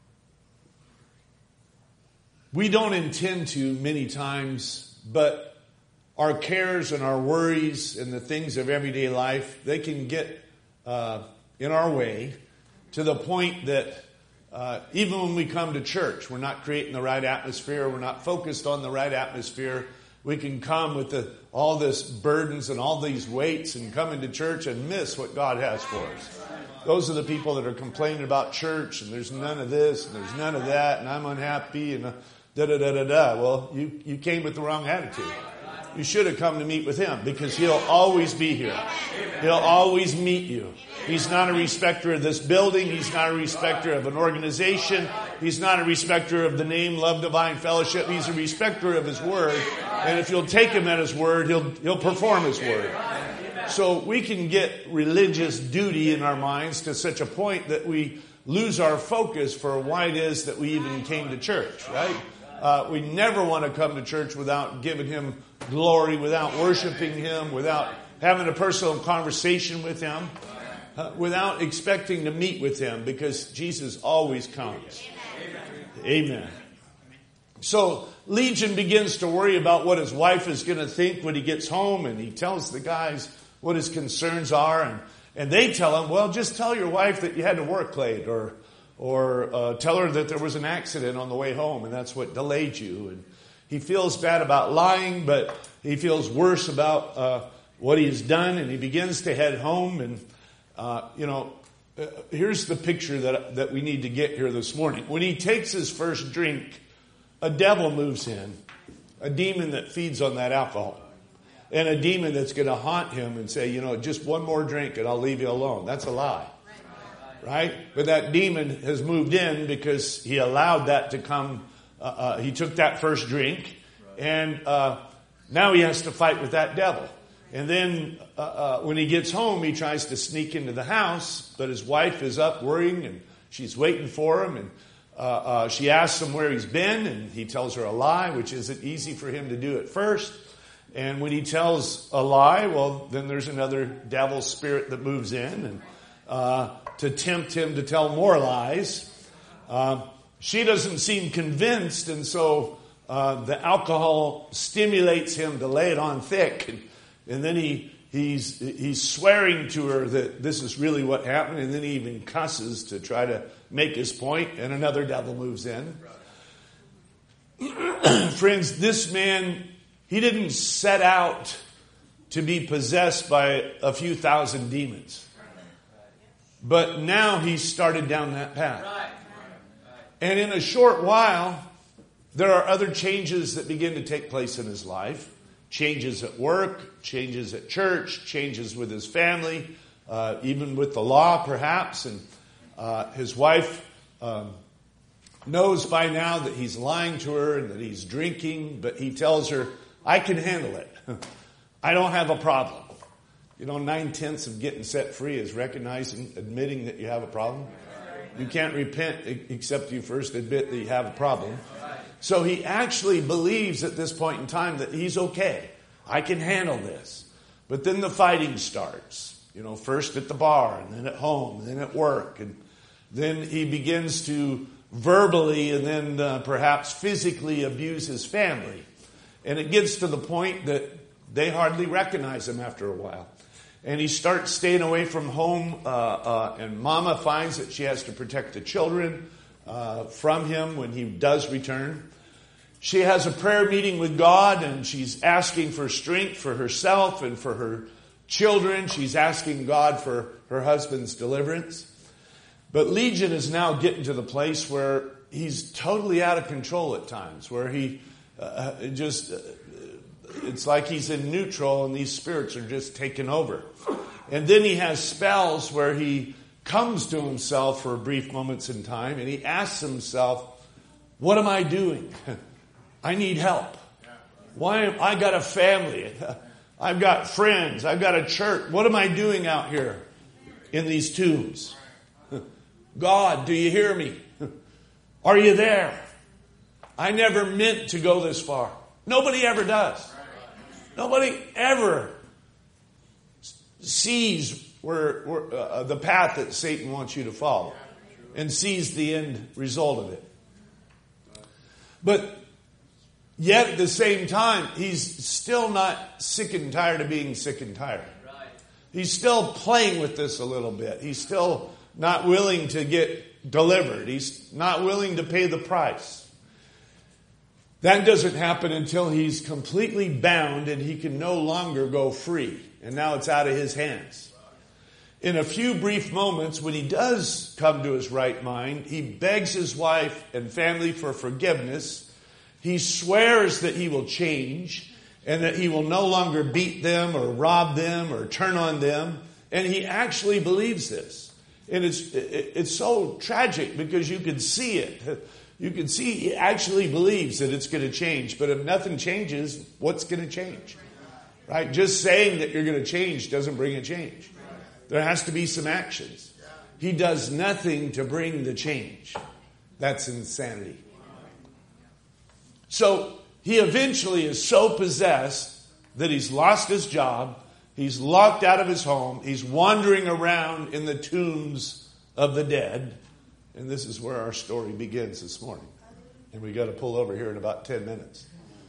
we don't intend to many times, but our cares and our worries and the things of everyday life, they can get uh, in our way to the point that uh, even when we come to church, we're not creating the right atmosphere, we're not focused on the right atmosphere. We can come with the, all this burdens and all these weights and come into church and miss what God has for us. Those are the people that are complaining about church and there's none of this and there's none of that and I'm unhappy and da da da da da. Well, you, you came with the wrong attitude. You should have come to meet with him because he'll always be here. He'll always meet you. He's not a respecter of this building. He's not a respecter of an organization. He's not a respecter of the name Love Divine Fellowship. He's a respecter of his word. And if you'll take him at his word, he'll, he'll perform his word. So we can get religious duty in our minds to such a point that we lose our focus for why it is that we even came to church, right? Uh, we never want to come to church without giving him glory, without worshiping him, without having a personal conversation with him, uh, without expecting to meet with him, because Jesus always comes. Amen. So Legion begins to worry about what his wife is going to think when he gets home, and he tells the guys what his concerns are, and, and they tell him, well, just tell your wife that you had to work late, or or uh, tell her that there was an accident on the way home, and that's what delayed you. And he feels bad about lying, but he feels worse about uh, what he's done, and he begins to head home. And, uh, you know, uh, here's the picture that, that we need to get here this morning. When he takes his first drink, a devil moves in, a demon that feeds on that alcohol, and a demon that's going to haunt him and say, you know, just one more drink and I'll leave you alone. That's a lie. Right? But that demon has moved in because he allowed that to come. Uh, uh, he took that first drink, and uh, now he has to fight with that devil. And then uh, uh, when he gets home, he tries to sneak into the house, but his wife is up worrying, and she's waiting for him. And uh, uh, she asks him where he's been, and he tells her a lie, which isn't easy for him to do at first. And when he tells a lie, well, then there's another devil spirit that moves in, and uh, to tempt him to tell more lies. Uh, she doesn't seem convinced, and so uh, the alcohol stimulates him to lay it on thick. And, and then he he's he's swearing to her that this is really what happened, and then he even cusses to try to make his point, and another devil moves in. Friends, this man, he didn't set out to be possessed by a few thousand demons. But now he's started down that path. And in a short while, there are other changes that begin to take place in his life. Changes at work, changes at church, changes with his family, uh, even with the law perhaps. And uh, his wife um, knows by now that he's lying to her and that he's drinking, but he tells her, I can handle it. I don't have a problem. You know, nine-tenths of getting set free is recognizing, admitting that you have a problem. You can't repent except you first admit that you have a problem. So he actually believes at this point in time that he's okay. I can handle this. But then the fighting starts. You know, first at the bar, and then at home, and then at work. And then he begins to verbally and then uh, perhaps physically abuse his family. And it gets to the point that they hardly recognize him after a while. And he starts staying away from home, uh, uh, and Mama finds that she has to protect the children uh, from him when he does return. She has a prayer meeting with God, and she's asking for strength for herself and for her children. She's asking God for her husband's deliverance. But Legion is now getting to the place where he's totally out of control at times, where he uh, just... Uh, It's like he's in neutral and these spirits are just taking over. And then he has spells where he comes to himself for brief moments in time and he asks himself, what am I doing? I need help. Why am I got a family? I've got friends. I've got a church. What am I doing out here in these tombs? God, do you hear me? Are you there? I never meant to go this far. Nobody ever does. Nobody ever sees where, where uh, the path that Satan wants you to follow and sees the end result of it. But yet at the same time, he's still not sick and tired of being sick and tired. He's still playing with this a little bit. He's still not willing to get delivered. He's not willing to pay the price. That doesn't happen until he's completely bound and he can no longer go free. And now it's out of his hands. In a few brief moments, when he does come to his right mind, he begs his wife and family for forgiveness. He swears that he will change and that he will no longer beat them or rob them or turn on them. And he actually believes this. And it's it's so tragic because you can see it. You can see he actually believes that it's going to change. But if nothing changes, what's going to change? Right? Just saying that you're going to change doesn't bring a change. There has to be some actions. He does nothing to bring the change. That's insanity. So he eventually is so possessed that he's lost his job. He's locked out of his home. He's wandering around in the tombs of the dead. And this is where our story begins this morning. And we got to pull over here in about ten minutes.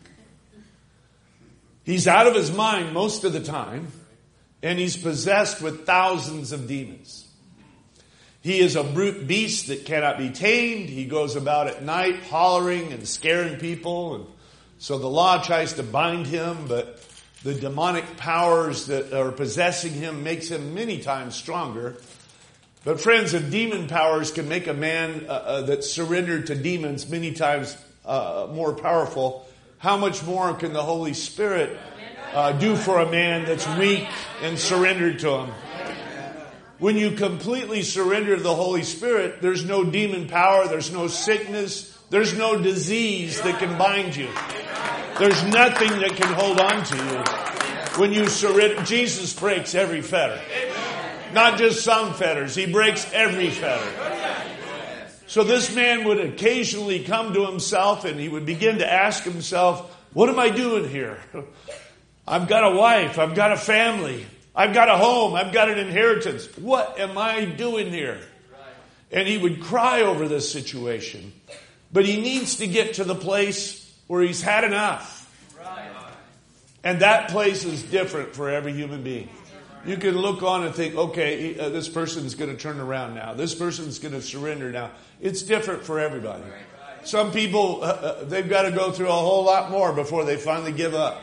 He's out of his mind most of the time. And he's possessed with thousands of demons. He is a brute beast that cannot be tamed. He goes about at night hollering and scaring people. And so the law tries to bind him, but the demonic powers that are possessing him makes him many times stronger. But friends, if demon powers can make a man uh, uh, that's surrendered to demons many times uh, more powerful, how much more can the Holy Spirit uh, do for a man that's weak and surrendered to him? When you completely surrender to the Holy Spirit, there's no demon power, there's no sickness, there's no disease that can bind you. There's nothing that can hold on to you. When you surrender, Jesus breaks every fetter. Not just some fetters, he breaks every fetter. So this man would occasionally come to himself and he would begin to ask himself, what am I doing here? I've got a wife, I've got a family, I've got a home, I've got an inheritance. What am I doing here? And he would cry over this situation. But he needs to get to the place where he's had enough. And that place is different for every human being. You can look on and think, okay, uh, this person's going to turn around now. This person's going to surrender now. It's different for everybody. Some people, uh, uh, they've got to go through a whole lot more before they finally give up.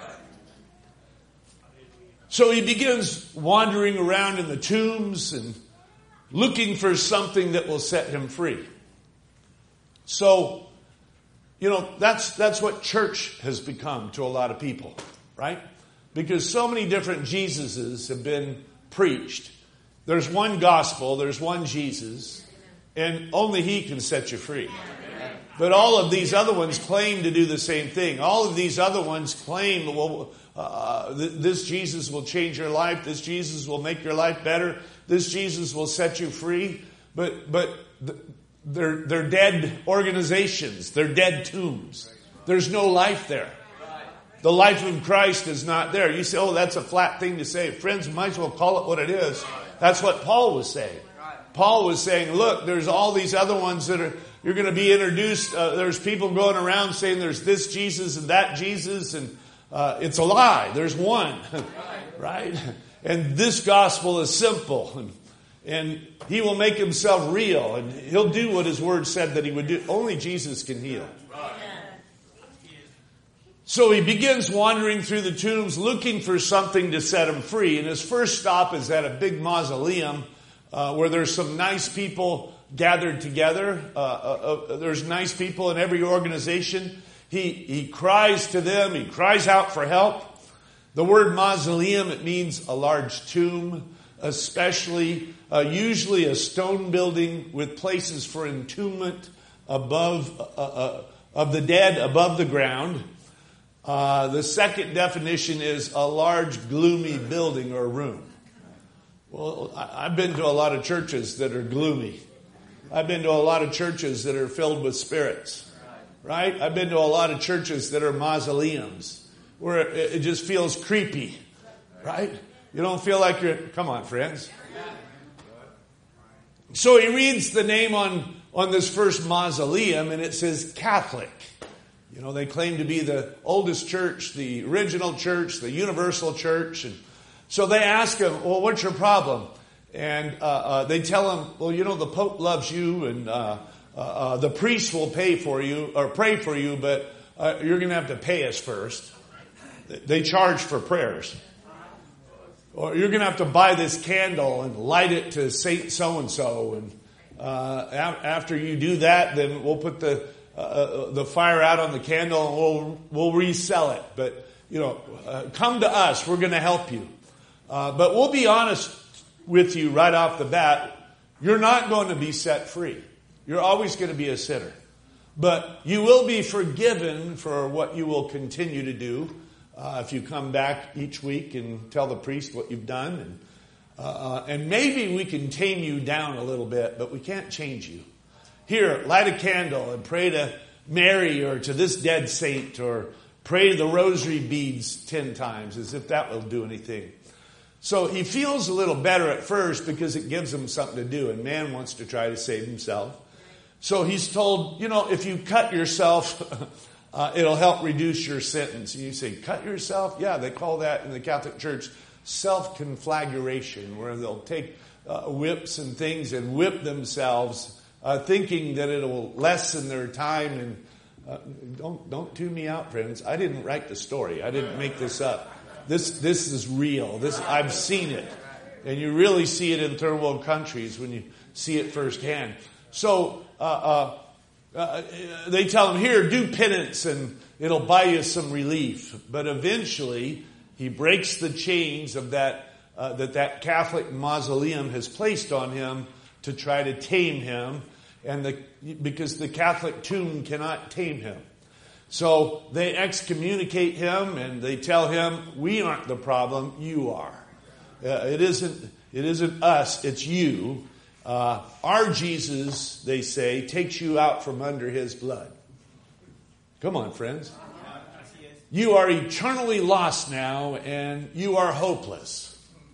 So he begins wandering around in the tombs and looking for something that will set him free. So, you know, that's that's what church has become to a lot of people, right? Because so many different Jesuses have been preached. There's one gospel, there's one Jesus, and only he can set you free. But all of these other ones claim to do the same thing. All of these other ones claim, well, uh, th- this Jesus will change your life. This Jesus will make your life better. This Jesus will set you free. But but th- they're they're dead organizations. They're dead tombs. There's no life there. The life of Christ is not there. You say, oh, that's a flat thing to say. Friends, might as well call it what it is. That's what Paul was saying. Paul was saying, look, there's all these other ones that are, you're going to be introduced. Uh, there's people going around saying there's this Jesus and that Jesus, and uh, it's a lie. There's one, right? And this gospel is simple, and, and he will make himself real, and he'll do what his word said that he would do. Only Jesus can heal. So he begins wandering through the tombs looking for something to set him free. And his first stop is at a big mausoleum uh, where there's some nice people gathered together. Uh, uh, uh, there's nice people in every organization. He, he cries to them. He cries out for help. The word mausoleum, it means a large tomb, especially uh, usually a stone building with places for entombment above uh, uh, of the dead above the ground. Uh, the second definition is a large, gloomy building or room. Well, I, I've been to a lot of churches that are gloomy. I've been to a lot of churches that are filled with spirits. Right? I've been to a lot of churches that are mausoleums, where it, it just feels creepy. Right? You don't feel like you're... Come on, friends. So he reads the name on on this first mausoleum, and it says Catholic. You know, they claim to be the oldest church, the original church, the universal church. And so they ask him, well, what's your problem? And uh, uh, they tell him, well, you know, the Pope loves you, and uh, uh, uh, the priest will pay for you, or pray for you, but uh, you're going to have to pay us first. They charge for prayers. Or you're going to have to buy this candle and light it to Saint so-and-so. And uh, after you do that, then we'll put the uh, the fire out on the candle and we'll, we'll resell it. But, you know, uh, come to us. We're going to help you. Uh, but we'll be honest with you right off the bat. You're not going to be set free. You're always going to be a sinner. But you will be forgiven for what you will continue to do. Uh, if you come back each week and tell the priest what you've done. And, uh, and maybe we can tame you down a little bit, but we can't change you. Here, light a candle and pray to Mary or to this dead saint, or pray the rosary beads ten times, as if that will do anything. So he feels a little better at first because it gives him something to do, and man wants to try to save himself. So he's told, you know, if you cut yourself, uh, it'll help reduce your sentence. And you say, cut yourself? Yeah, they call that in the Catholic Church self-conflagration, where they'll take uh, whips and things and whip themselves, uh, thinking that it'll lessen their time. And uh, don't don't tune me out, friends. I didn't write the story. I didn't make this up. This this is real. This I've seen it, and you really see it in third world countries when you see it firsthand. So uh, uh, uh, they tell him, here, do penance, and it'll buy you some relief. But eventually, he breaks the chains of that uh, that that Catholic mausoleum has placed on him to try to tame him, and the because the Catholic tomb cannot tame him. So they excommunicate him, and they tell him, we aren't the problem, you are. Uh, it isn't it isn't us, it's you. Uh, our Jesus, they say, takes you out from under his blood. Come on, friends. You are eternally lost now, and you are hopeless.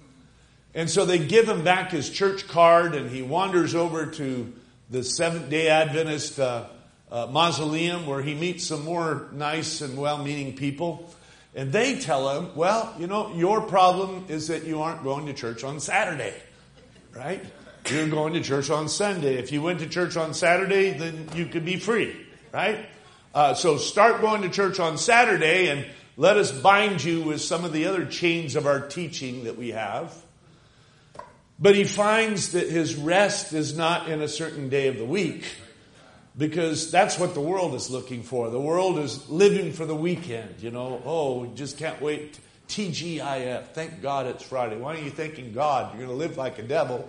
And so they give him back his church card, and he wanders over to the Seventh-day Adventist uh, uh, mausoleum, where he meets some more nice and well-meaning people. And they tell him, well, you know, your problem is that you aren't going to church on Saturday, right? You're going to church on Sunday. If you went to church on Saturday, then you could be free, right? Uh, so start going to church on Saturday, and let us bind you with some of the other chains of our teaching that we have. But he finds that his rest is not in a certain day of the week, because that's what the world is looking for. The world is living for the weekend, you know. Oh, we just can't wait. T G I F. Thank God it's Friday. Why aren't you thanking God? You're going to live like a devil.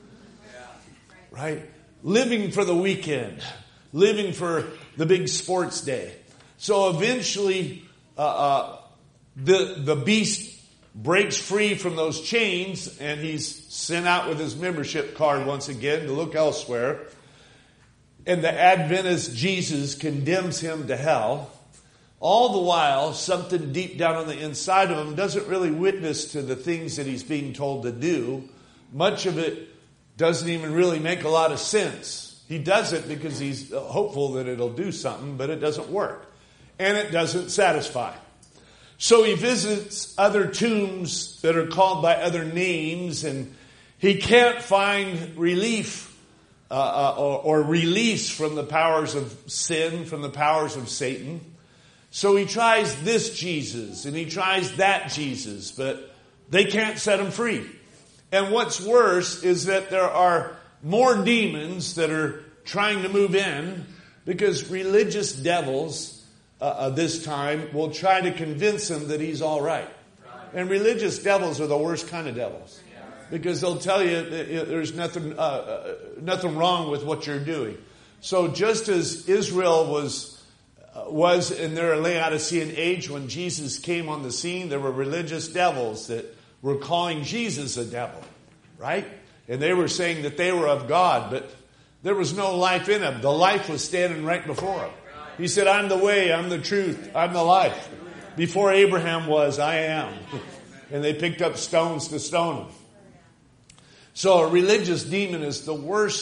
Right? Living for the weekend. Living for the big sports day. So eventually, uh, uh, the, the beast breaks free from those chains, and he's sent out with his membership card once again to look elsewhere. And the Adventist Jesus condemns him to hell. All the while, something deep down on the inside of him doesn't really witness to the things that he's being told to do. Much of it doesn't even really make a lot of sense. He does it because he's hopeful that it'll do something, but it doesn't work. And it doesn't satisfy. So he visits other tombs that are called by other names, and he can't find relief uh, uh, or, or release from the powers of sin, from the powers of Satan. So he tries this Jesus, and he tries that Jesus, but they can't set him free. And what's worse is that there are more demons that are trying to move in, because religious devils uh, uh, this time will try to convince him that he's all right. And religious devils are the worst kind of devils, because they'll tell you that there's nothing uh, uh, nothing wrong with what you're doing. So just as Israel was uh, was in their Laodicean age when Jesus came on the scene, there were religious devils that were calling Jesus a devil, right? And they were saying that they were of God, but there was no life in him. The life was standing right before him. He said, I'm the way, I'm the truth, I'm the life. Before Abraham was, I am. And they picked up stones to stone him. So a religious demon is the worst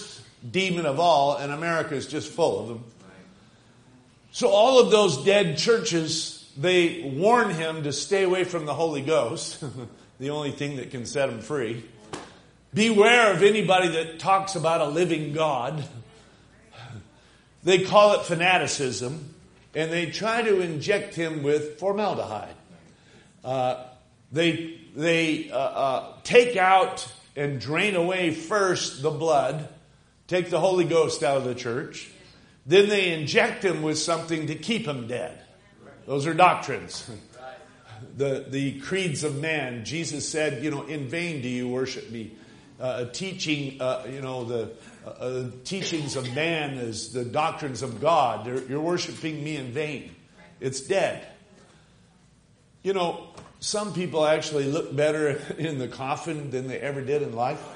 demon of all, and America is just full of them. So all of those dead churches, they warn him to stay away from the Holy Ghost, the only thing that can set him free. Beware of anybody that talks about a living God. They call it fanaticism, and they try to inject him with formaldehyde. Uh, they they uh, uh, take out and drain away first the blood, take the Holy Ghost out of the church. Then they inject him with something to keep him dead. Those are doctrines. The the creeds of man. Jesus said, you know, in vain do you worship me. Uh, teaching, uh, you know, the uh, teachings of man is the doctrines of God. They're, you're worshiping me in vain. It's dead. You know, some people actually look better in the coffin than they ever did in life.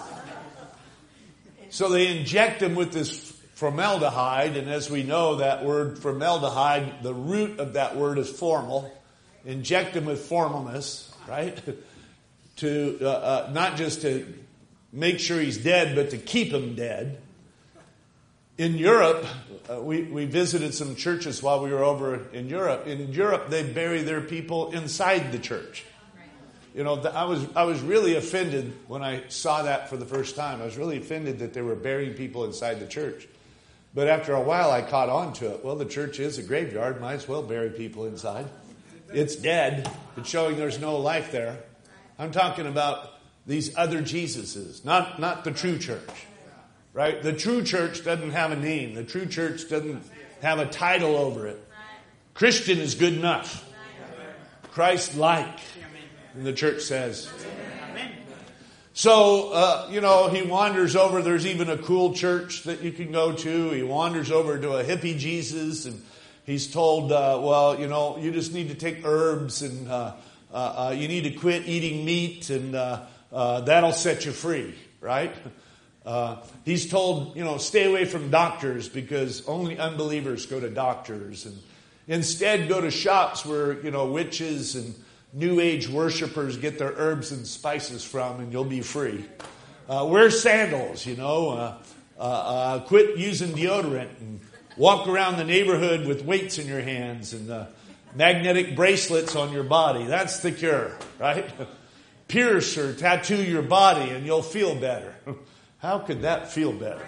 So they inject them with this formaldehyde, and as we know, that word formaldehyde, the root of that word is formal. Inject them with formalness, right? to uh, uh, not just to make sure he's dead, but to keep him dead. In Europe, uh, we, we visited some churches while we were over in Europe. In Europe, they bury their people inside the church. You know, I was I was really offended when I saw that for the first time. I was really offended that they were burying people inside the church. But after a while, I caught on to it. Well, the church is a graveyard. Might as well bury people inside. It's dead. It's showing there's no life there. I'm talking about these other Jesuses, not, not the true church. Right? The true church doesn't have a name. The true church doesn't have a title over it. Christian is good enough. Christ-like, the church says. So, uh, you know, he wanders over. There's even a cool church that you can go to. He wanders over to a hippie Jesus, and he's told, uh, well, you know, you just need to take herbs, and uh, uh, uh, you need to quit eating meat, and uh, uh, that'll set you free, right? Uh, he's told, you know, stay away from doctors because only unbelievers go to doctors, and instead go to shops where, you know, witches and New Age worshipers get their herbs and spices from, and you'll be free. Uh, wear sandals, you know. Uh, uh, uh, quit using deodorant and walk around the neighborhood with weights in your hands and uh, magnetic bracelets on your body. That's the cure, right? Pierce or tattoo your body and you'll feel better. How could that feel better?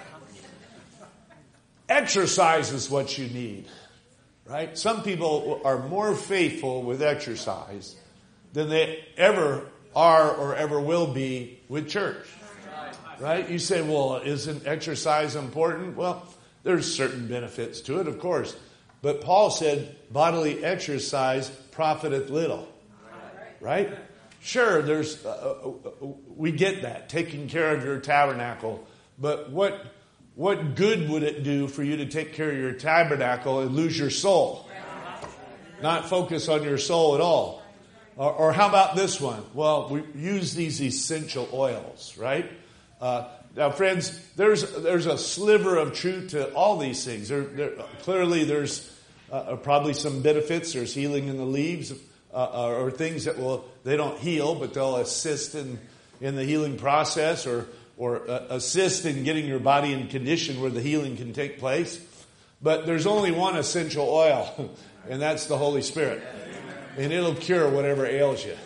Exercise is what you need, right? Some people are more faithful with exercise than they ever are or ever will be with church. Right? You say, well, isn't exercise important? Well, there's certain benefits to it, of course. But Paul said, bodily exercise profiteth little. Right? Sure, there's uh, we get that, taking care of your tabernacle. But what what good would it do for you to take care of your tabernacle and lose your soul? Not focus on your soul at all. Or, or how about this one? Well, we use these essential oils, right? Uh, now, friends, there's there's a sliver of truth to all these things. There, there, clearly, there's uh, probably some benefits. There's healing in the leaves, uh, or things that will they don't heal, but they'll assist in in the healing process, or or uh, assist in getting your body in condition where the healing can take place. But there's only one essential oil, and that's the Holy Spirit. And it'll cure whatever ails you.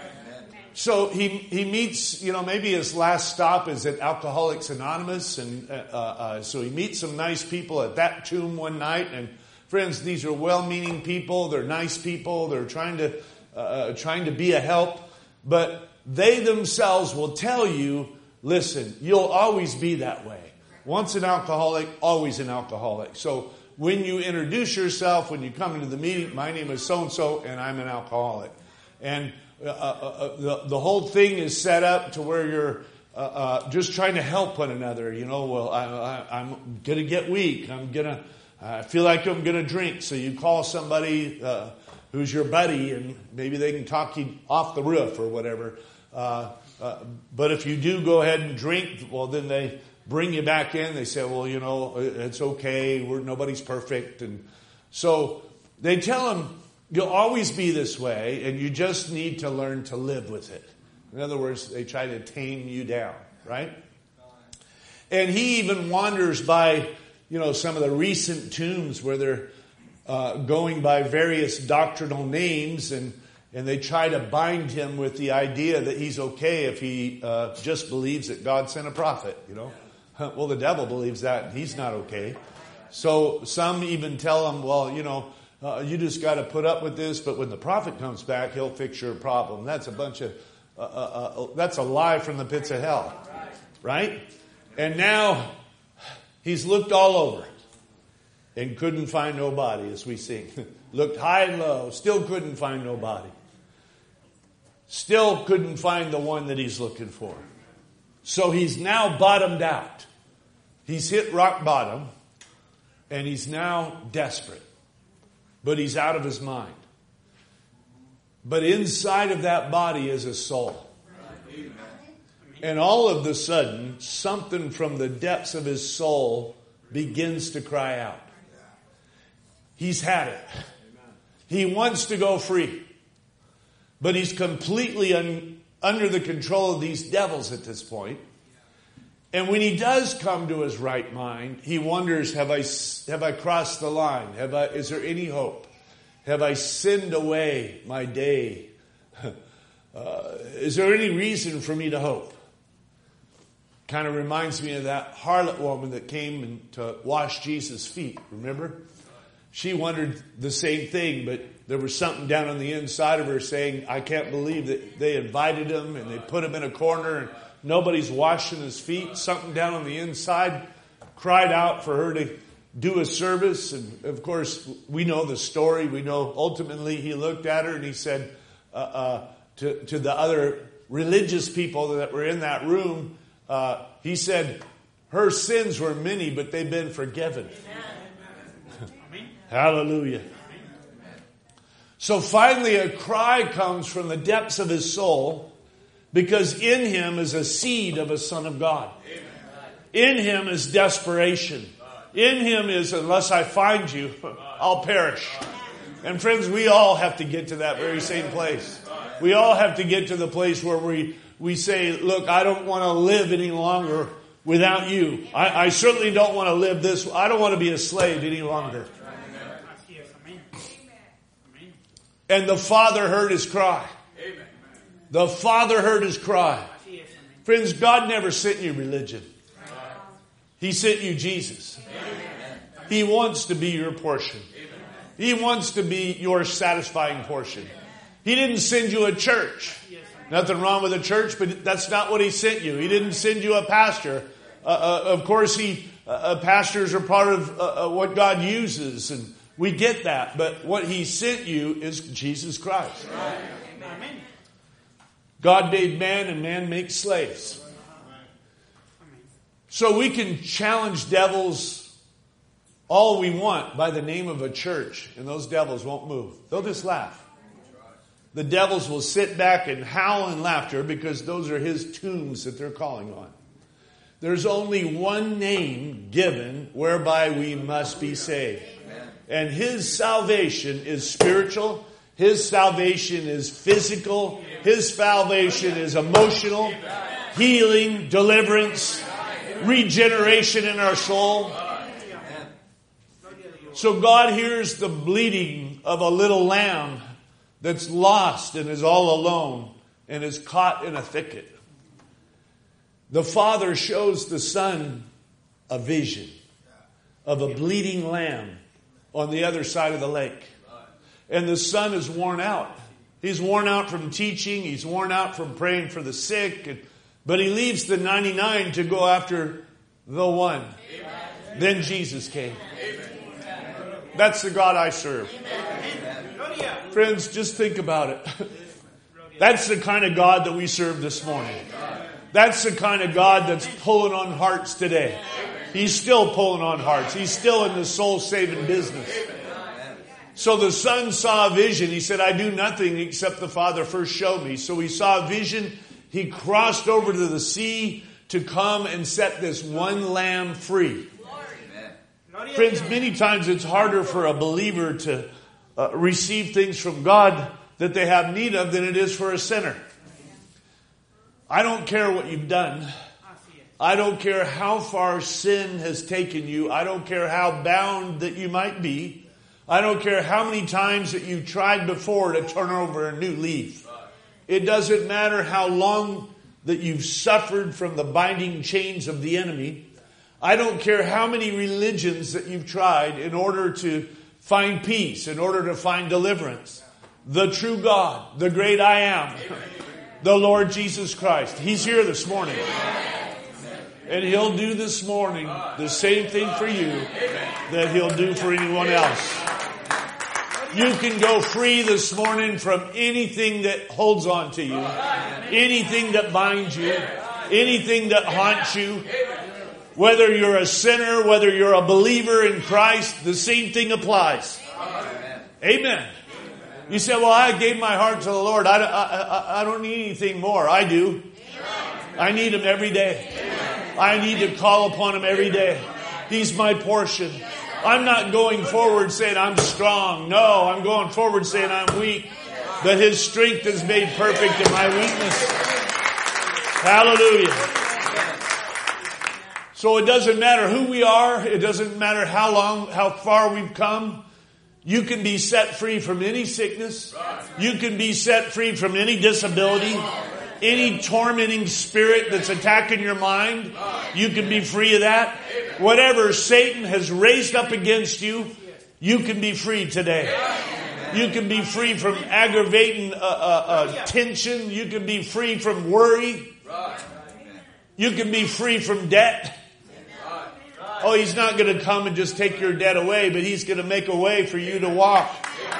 So he he meets, you know, maybe his last stop is at Alcoholics Anonymous. And uh, uh, so he meets some nice people at that tomb one night. And friends, these are well-meaning people. They're nice people. They're trying to uh, trying to be a help. But they themselves will tell you, listen, you'll always be that way. Once an alcoholic, always an alcoholic. So when you introduce yourself, when you come into the meeting, my name is so-and-so, and I'm an alcoholic. And uh, uh, the, the whole thing is set up to where you're uh, uh, just trying to help one another. You know, well, I, I, I'm going to get weak. I'm going to, I feel like I'm going to drink. So you call somebody uh, who's your buddy, and maybe they can talk you off the roof or whatever. Uh, uh, but if you do go ahead and drink, well, then they bring you back in. They say, well, you know, it's okay. We're nobody's perfect. And so they tell them, you'll always be this way, and you just need to learn to live with it. In other words, they try to tame you down, right? And he even wanders by, you know, some of the recent tombs where they're uh, going by various doctrinal names, and, and they try to bind him with the idea that he's okay if he uh, just believes that God sent a prophet, you know. Well, the devil believes that, and he's not okay. So some even tell him, well, you know, uh, you just got to put up with this, but when the prophet comes back, he'll fix your problem. That's a bunch of, uh, uh, uh, that's a lie from the pits of hell, right? And now he's looked all over and couldn't find nobody, as we sing. Looked high and low, still couldn't find nobody. Still couldn't find the one that he's looking for. So he's now bottomed out. He's hit rock bottom. And he's now desperate. But he's out of his mind. But inside of that body is a soul. And all of a sudden, something from the depths of his soul begins to cry out. He's had it. He wants to go free. But he's completely un- under the control of these devils at this point. And when he does come to his right mind, he wonders, have I, have I crossed the line? Have I, is there any hope? Have I sinned away my day? Uh, is there any reason for me to hope? Kind of reminds me of that harlot woman that came and to wash Jesus' feet. Remember? She wondered the same thing, but there was something down on the inside of her saying, I can't believe that they invited him and they put him in a corner and nobody's washing his feet. Something down on the inside cried out for her to do a service. And of course, we know the story. We know ultimately he looked at her and he said uh, uh, to, to the other religious people that were in that room, uh, he said, her sins were many, but they've been forgiven. Hallelujah. So finally a cry comes from the depths of his soul, because in him is a seed of a son of God. In him is desperation. In him is, unless I find you, I'll perish. And friends, we all have to get to that very same place. We all have to get to the place where we, we say, look, I don't want to live any longer without you. I, I certainly don't want to live this. I don't want to be a slave any longer. And the Father heard his cry. The Father heard his cry. Friends, God never sent you religion. He sent you Jesus. He wants to be your portion. He wants to be your satisfying portion. He didn't send you a church. Nothing wrong with a church, but that's not what he sent you. He didn't send you a pastor. Uh, uh, of course, he uh, pastors are part of uh, what God uses, and we get that. But what he sent you is Jesus Christ. God made man and man makes slaves. So we can challenge devils all we want by the name of a church, and those devils won't move. They'll just laugh. The devils will sit back and howl in laughter because those are his tombs that they're calling on. There's only one name given whereby we must be saved. And his salvation is spiritual. His salvation is physical. His salvation is emotional. Healing, deliverance, regeneration in our soul. So God hears the bleating of a little lamb that's lost and is all alone and is caught in a thicket. The Father shows the Son a vision of a bleeding lamb on the other side of the lake. And the Son is worn out. He's worn out from teaching. He's worn out from praying for the sick. And, but he leaves the ninety-nine to go after the one. Amen. Then Jesus came. Amen. That's the God I serve. Amen. Friends, just think about it. That's the kind of God that we serve this morning. That's the kind of God that's pulling on hearts today. He's still pulling on hearts. He's still in the soul-saving business. So the Son saw a vision. He said, I do nothing except the Father first showed me. So he saw a vision. He crossed over to the sea to come and set this one lamb free. Amen. Friends, many times it's harder for a believer to uh, receive things from God that they have need of than it is for a sinner. I don't care what you've done. I don't care how far sin has taken you. I don't care how bound that you might be. I don't care how many times that you've tried before to turn over a new leaf. It doesn't matter how long that you've suffered from the binding chains of the enemy. I don't care how many religions that you've tried in order to find peace, in order to find deliverance. The true God, the great I am, the Lord Jesus Christ. He's here this morning. And He'll do this morning the same thing for you that He'll do for anyone else. You can go free this morning from anything that holds on to you, anything that binds you, anything that haunts you. Whether you're a sinner, whether you're a believer in Christ, the same thing applies. Amen. You say, well, I gave my heart to the Lord. I, I, I don't need anything more. I do. I need Him every day. I need to call upon Him every day. He's my portion. I'm not going forward saying I'm strong. No, I'm going forward saying I'm weak. But His strength is made perfect in my weakness. Hallelujah. So it doesn't matter who we are. It doesn't matter how long, how far we've come. You can be set free from any sickness. You can be set free from any disability. Any tormenting spirit that's attacking your mind, you can be free of that. Whatever Satan has raised up against you, you can be free today. You can be free from aggravating uh, uh, uh, tension. You can be free from worry. You can be free from debt. Oh, He's not going to come and just take your debt away, but He's going to make a way for you to walk.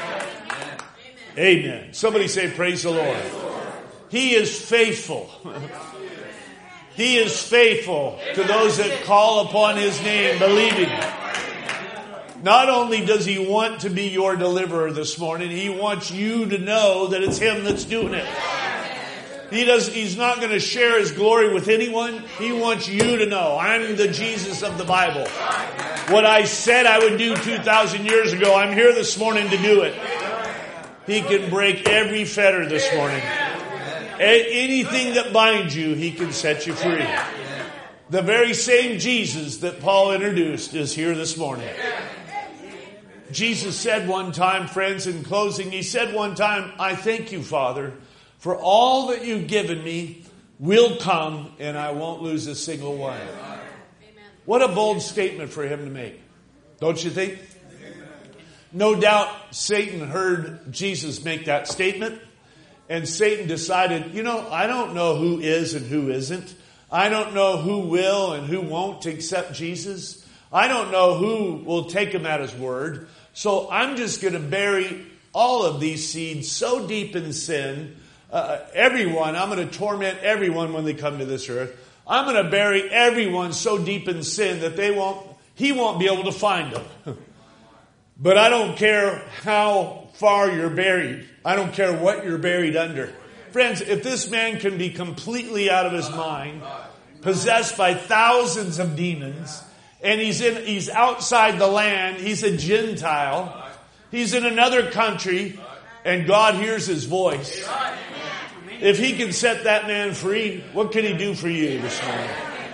Amen. Somebody say, praise the Lord. He is faithful. He is faithful to those that call upon His name, believing. Not only does He want to be your deliverer this morning, He wants you to know that it's Him that's doing it. He does, He's not going to share His glory with anyone. He wants you to know, I'm the Jesus of the Bible. What I said I would do two thousand years ago, I'm here this morning to do it. He can break every fetter this morning. Anything that binds you, He can set you free. The very same Jesus that Paul introduced is here this morning. Jesus said one time, friends, in closing, He said one time, I thank you, Father, for all that you've given me will come and I won't lose a single one. What a bold statement for Him to make. Don't you think? No doubt Satan heard Jesus make that statement. And Satan decided, you know, I don't know who is and who isn't. I don't know who will and who won't accept Jesus. I don't know who will take Him at His word. So I'm just going to bury all of these seeds so deep in sin. Uh, everyone, I'm going to torment everyone when they come to this earth. I'm going to bury everyone so deep in sin that they won't, He won't be able to find them. But I don't care how far you're buried. I don't care what you're buried under. Friends, if this man can be completely out of his mind, possessed by thousands of demons, and he's in, he's outside the land, he's a Gentile, he's in another country, and God hears his voice. If He can set that man free, what can He do for you this morning?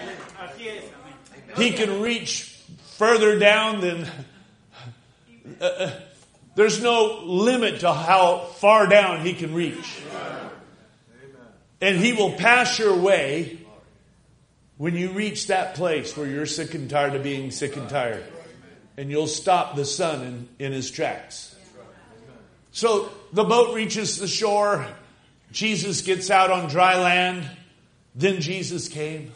He can reach further down than... Uh, there's no limit to how far down He can reach. And He will pass your way when you reach that place where you're sick and tired of being sick and tired. And you'll stop the sun in, in his tracks. So the boat reaches the shore. Jesus gets out on dry land. Then Jesus came.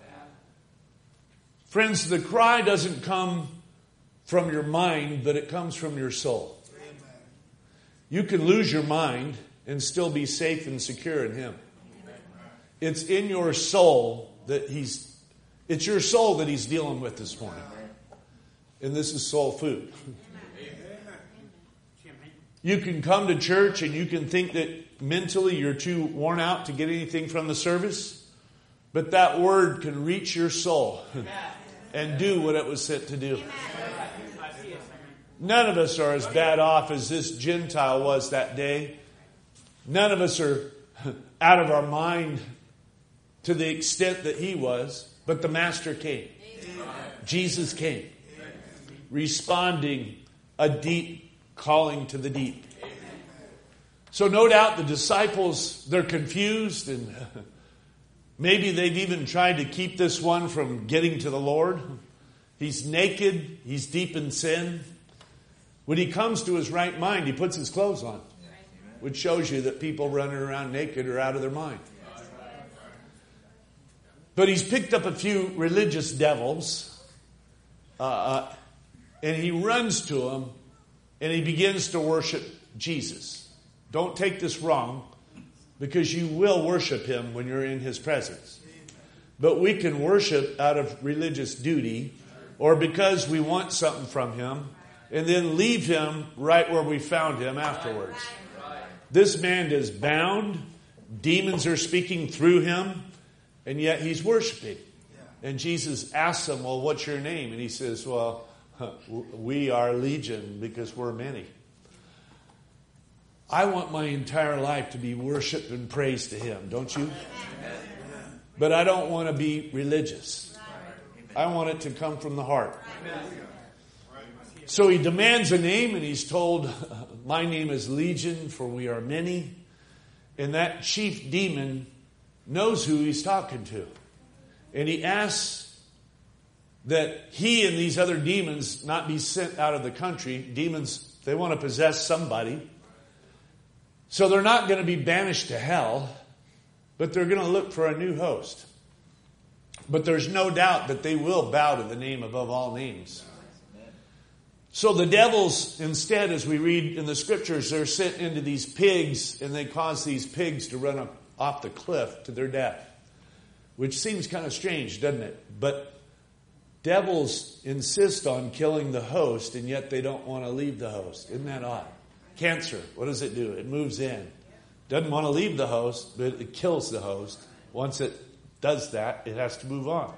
Friends, the cry doesn't come from your mind, but it comes from your soul. You can lose your mind and still be safe and secure in Him. It's in your soul that He's, it's your soul that He's dealing with this morning. And this is soul food. You can come to church and you can think that mentally you're too worn out to get anything from the service. But that word can reach your soul and do what it was sent to do. None of us are as bad off as this Gentile was that day. None of us are out of our mind to the extent that he was. But the Master came. Jesus came. Responding a deep calling to the deep. So no doubt the disciples, they're confused, and maybe they've even tried to keep this one from getting to the Lord. He's naked. He's deep in sin. When he comes to his right mind, he puts his clothes on, which shows you that people running around naked are out of their mind. But he's picked up a few religious devils, uh, and he runs to them, and he begins to worship Jesus. Don't take this wrong, because you will worship him when you're in his presence. But we can worship out of religious duty, or because we want something from him, and then leave him right where we found him afterwards. This man is bound. Demons are speaking through him, and yet he's worshiping. And Jesus asks him, well, what's your name? And he says, well, we are legion because we're many. I want my entire life to be worship and praise to him, don't you? But I don't want to be religious. I want it to come from the heart. So he demands a name, and he's told, my name is Legion, for we are many. And that chief demon knows who he's talking to. And he asks that he and these other demons not be sent out of the country. Demons, they want to possess somebody. So they're not going to be banished to hell, but they're going to look for a new host. But there's no doubt that they will bow to the name above all names. So the devils, instead, as we read in the scriptures, they're sent into these pigs, and they cause these pigs to run up off the cliff to their death. Which seems kind of strange, doesn't it? But devils insist on killing the host, and yet they don't want to leave the host. Isn't that odd? Cancer, what does it do? It moves in. Doesn't want to leave the host, but it kills the host. Once it does that, it has to move on.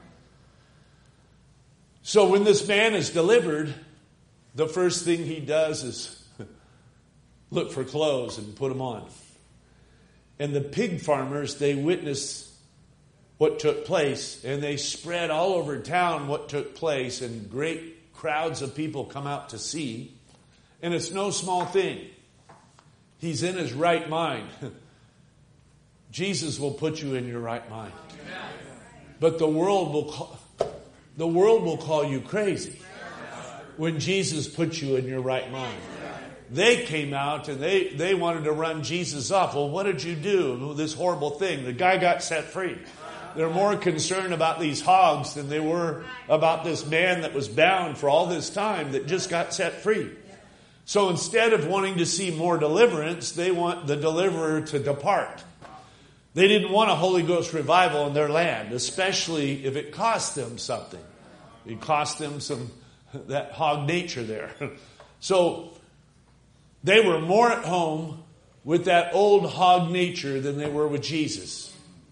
So when this man is delivered, the first thing he does is look for clothes and put them on. And the pig farmers, they witness what took place, and they spread all over town what took place, and great crowds of people come out to see. And it's no small thing. He's in his right mind. Jesus will put you in your right mind. But the world will call, the world will call you crazy when Jesus puts you in your right mind. They came out and they, they wanted to run Jesus off. Well, what did you do? This horrible thing. The guy got set free. They're more concerned about these hogs than they were about this man that was bound for all this time that just got set free. So instead of wanting to see more deliverance, they want the deliverer to depart. They didn't want a Holy Ghost revival in their land, especially if it cost them something. It cost them some that hog nature there. So they were more at home with that old hog nature than they were with Jesus.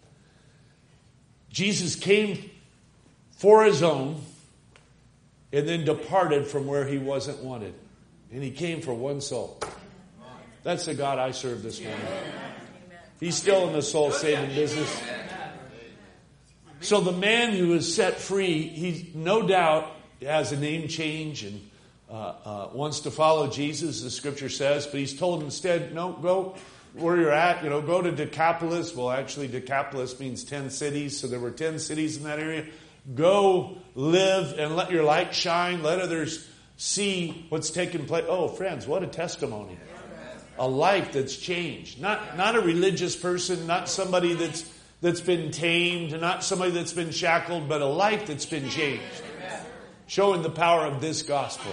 Jesus came for his own and then departed from where he wasn't wanted. And he came for one soul. That's the God I serve this morning. He's still in the soul-saving business. So the man who is set free, he no doubt has a name change and uh, uh, wants to follow Jesus, the scripture says. But he's told instead, no, go where you're at. You know, go to Decapolis. Well, actually, Decapolis means ten cities. So there were ten cities in that area. Go live and let your light shine. Let others see what's taking place. Oh, friends, what a testimony. A life that's changed. Not not a religious person, not somebody that's that's been tamed, not somebody that's been shackled, but a life that's been changed. Showing the power of this gospel.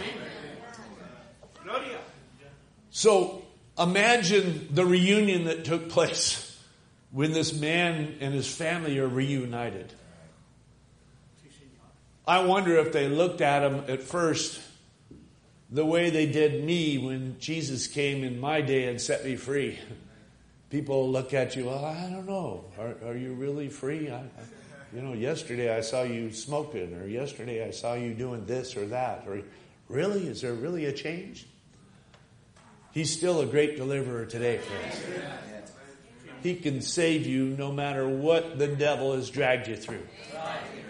So imagine the reunion that took place when this man and his family are reunited. I wonder if they looked at him at first the way they did me when Jesus came in my day and set me free. People look at you, well, I don't know. Are, are you really free? I, I, you know, yesterday I saw you smoking, or yesterday I saw you doing this or that. Or really? Is there really a change? He's still a great deliverer today, friends. He can save you no matter what the devil has dragged you through.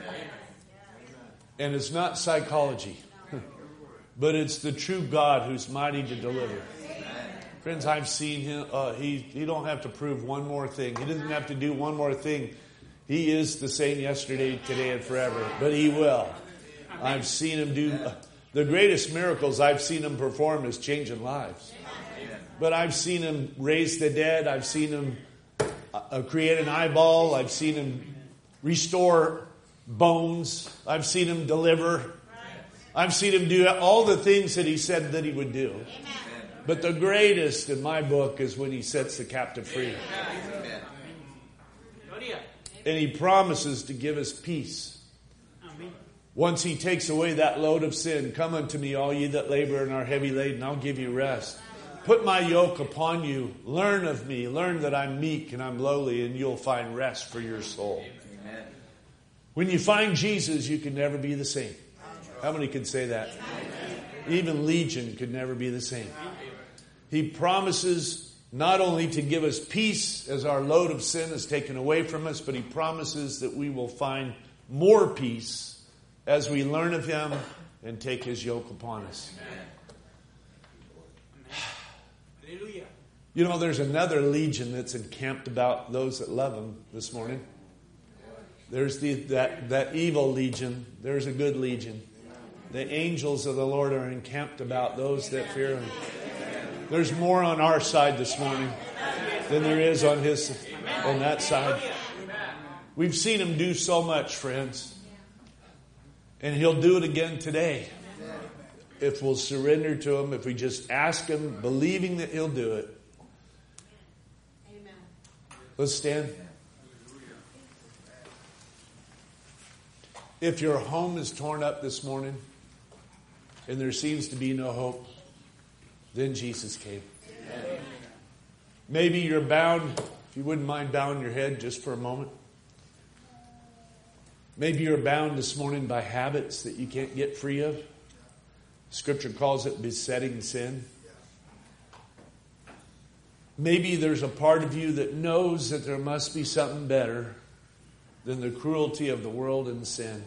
And it's not psychology, but it's the true God who's mighty to deliver. Friends, I've seen him. Uh, he, he don't have to prove one more thing. He doesn't have to do one more thing. He is the same yesterday, today, and forever. But he will. I've seen him do... Uh, the greatest miracles I've seen him perform is changing lives. But I've seen him raise the dead. I've seen him uh, create an eyeball. I've seen him restore bones. I've seen him deliver. I've seen him do all the things that he said that he would do. But the greatest in my book is when he sets the captive free. And he promises to give us peace. Once he takes away that load of sin, come unto me, all ye that labor and are heavy laden, I'll give you rest. Put my yoke upon you. Learn of me. Learn that I'm meek and I'm lowly, and you'll find rest for your soul. Amen. When you find Jesus, you can never be the same. How many can say that? Amen. Even Legion could never be the same. He promises not only to give us peace as our load of sin is taken away from us, but he promises that we will find more peace as we learn of him and take his yoke upon us. Amen. You know, there's another legion that's encamped about those that love him this morning. There's the, that, that evil legion. There's a good legion. The angels of the Lord are encamped about those that fear him. There's more on our side this morning than there is on his, on that side. We've seen him do so much, friends. And he'll do it again today. If we'll surrender to him, if we just ask him, believing that he'll do it. Let's stand. If your home is torn up this morning and there seems to be no hope, then Jesus came. Amen. Maybe you're bound, if you wouldn't mind bowing your head just for a moment. Maybe you're bound this morning by habits that you can't get free of. Scripture calls it besetting sin. Maybe there's a part of you that knows that there must be something better than the cruelty of the world and sin.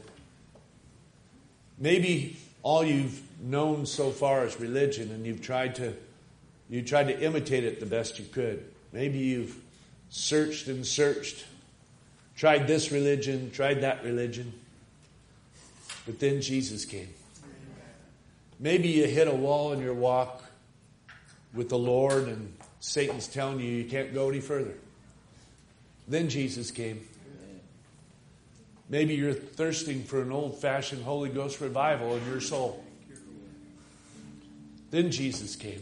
Maybe all you've known so far is religion, and you've tried to you tried to imitate it the best you could. Maybe you've searched and searched, tried this religion, tried that religion, but then Jesus came. Maybe you hit a wall in your walk with the Lord, and Satan's telling you you can't go any further. Then Jesus came. Maybe you're thirsting for an old-fashioned Holy Ghost revival in your soul. Then Jesus came.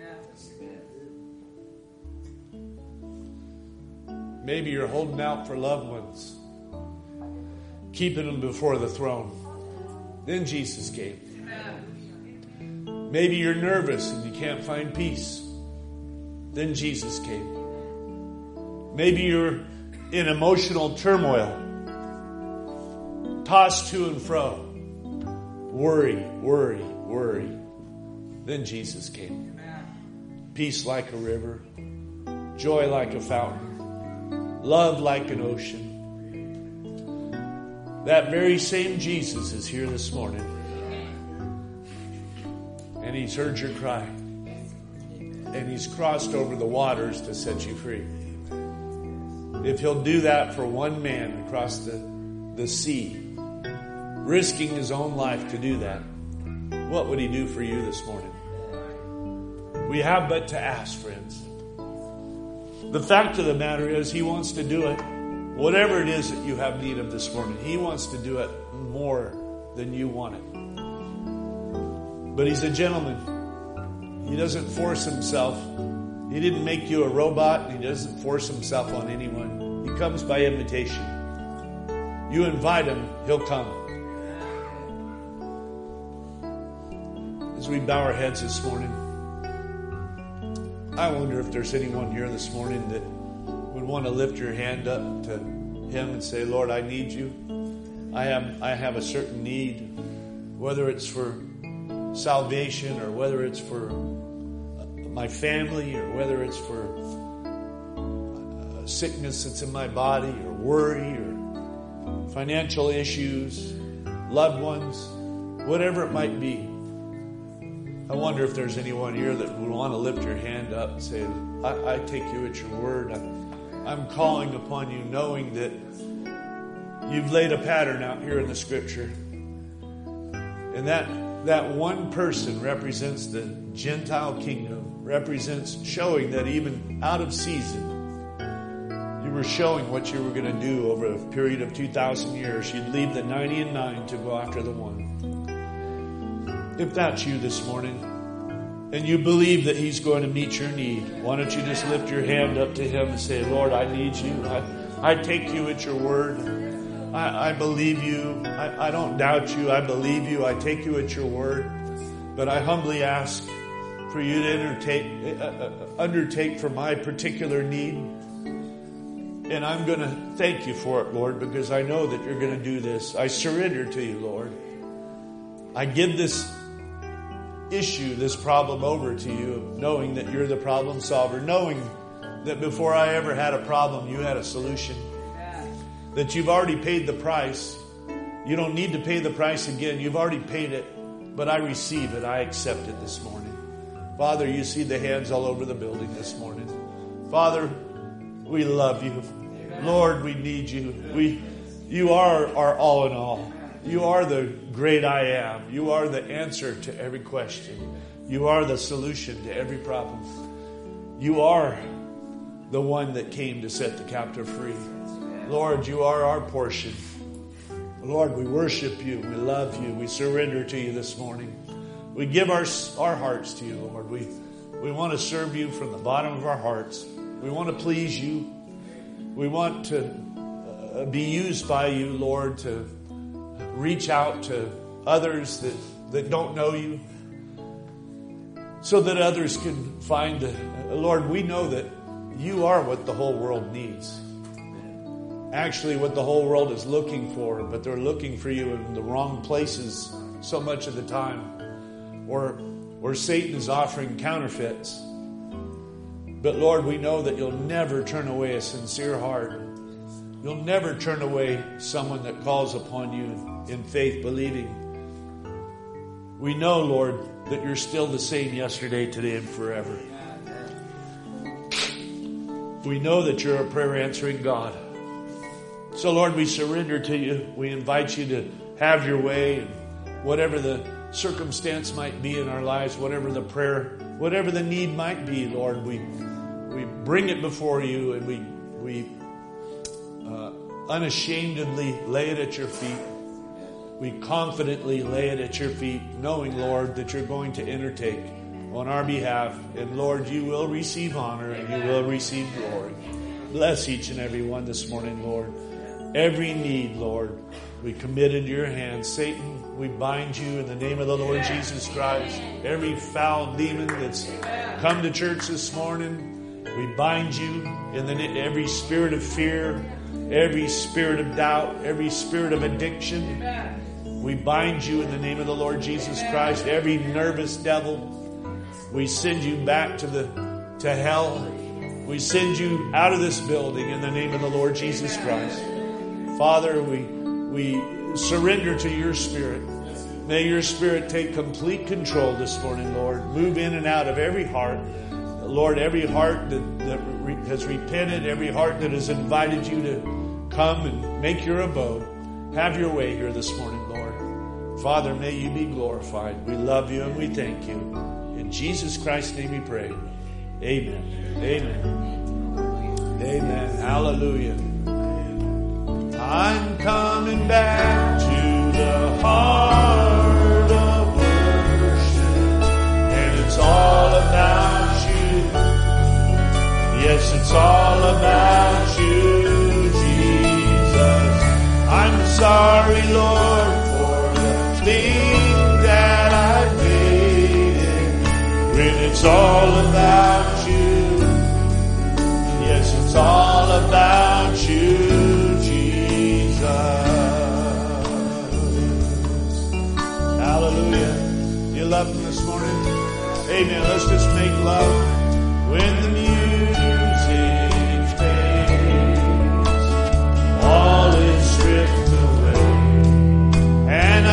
Maybe you're holding out for loved ones, keeping them before the throne. Then Jesus came. Maybe you're nervous and you can't find peace. Then Jesus came. Maybe you're in emotional turmoil, tossed to and fro. Worry, worry, worry. Then Jesus came. Peace like a river, joy like a fountain, love like an ocean. That very same Jesus is here this morning. And he's heard your cry. And he's crossed over the waters to set you free. If he'll do that for one man across the, the sea, risking his own life to do that, what would he do for you this morning? We have but to ask, friends. The fact of the matter is, he wants to do it. Whatever it is that you have need of this morning, he wants to do it more than you want it. But he's a gentleman. He doesn't force himself. He didn't make you a robot. He doesn't force himself on anyone. He comes by invitation. You invite him, he'll come. As we bow our heads this morning, I wonder if there's anyone here this morning that would want to lift your hand up to him and say, Lord, I need you. I have, I have a certain need, whether it's for salvation or whether it's for my family or whether it's for sickness that's in my body or worry or financial issues. loved ones, whatever it might be. I wonder if there's anyone here that would want to lift your hand up and say, I, I take you at your word. I, I'm calling upon you knowing that you've laid a pattern out here in the Scripture. And that, that one person represents the Gentile kingdom, represents showing that even out of season, you were showing what you were going to do over a period of two thousand years. You'd leave the ninety and nine to go after the one. If that's you this morning, and you believe that He's going to meet your need, why don't you just lift your hand up to Him and say, Lord, I need you. I, I take you at your word. I, I believe you. I, I don't doubt you. I believe you. I take you at your word. But I humbly ask for you to undertake, uh, undertake for my particular need. And I'm going to thank you for it, Lord, because I know that you're going to do this. I surrender to you, Lord. I give this issue, this problem over to you, knowing that you're the problem solver, knowing that before I ever had a problem, you had a solution. That you've already paid the price. You don't need to pay the price again. You've already paid it. But I receive it. I accept it this morning. Father, you see the hands all over the building this morning. Father, we love you. Lord, we need you. We, you are our all in all. You are the great I am. You are the answer to every question. You are the solution to every problem. You are the one that came to set the captive free. Lord, you are our portion. Lord, we worship you. We love you. We surrender to you this morning. We give our, our hearts to you, Lord. We, we want to serve you from the bottom of our hearts. We want to please you. We want to uh, be used by you, Lord, to reach out to others that, that don't know you so that others can find the... Lord, we know that you are what the whole world needs. Actually, what the whole world is looking for, but they're looking for you in the wrong places so much of the time. Or, or Satan is offering counterfeits. But Lord, we know that you'll never turn away a sincere heart. You'll never turn away someone that calls upon you in faith, believing. We know, Lord, that you're still the same yesterday, today, and forever. We know that you're a prayer answering God. So, Lord, we surrender to you. We invite you to have your way, and whatever the circumstance might be in our lives, whatever the prayer, whatever the need might be, Lord, we we bring it before you, and we we uh, unashamedly lay it at your feet. We confidently lay it at your feet, knowing, Lord, that you're going to entertain on our behalf. And Lord, you will receive honor and you will receive glory. Bless each and every one this morning, Lord. Every need, Lord, we commit into your hands. Satan, we bind you in the name of the Lord Jesus Christ. Every foul demon that's come to church this morning, we bind you in the every spirit of fear, every spirit of doubt, every spirit of addiction. We bind you in the name of the Lord Jesus Christ. Every nervous devil, we send you back to the to hell. We send you out of this building in the name of the Lord Jesus Christ. Father, we we surrender to your Spirit. May your Spirit take complete control this morning, Lord. Move in and out of every heart. Lord, every heart that, that re- has repented, every heart that has invited you to come and make your abode. Have your way here this morning, Lord. Father, may you be glorified. We love you and we thank you. In Jesus Christ's name we pray. Amen. Amen. Amen. Hallelujah. I'm coming back to the heart of worship, and it's all about you. Yes, it's all about you, Jesus. I'm sorry, Lord, for the thing that I made, when it's all about you. Yes, it's all about you, Jesus. Hallelujah. You love him this morning? Amen. Let's just make love when the music fades. All is stripped away, and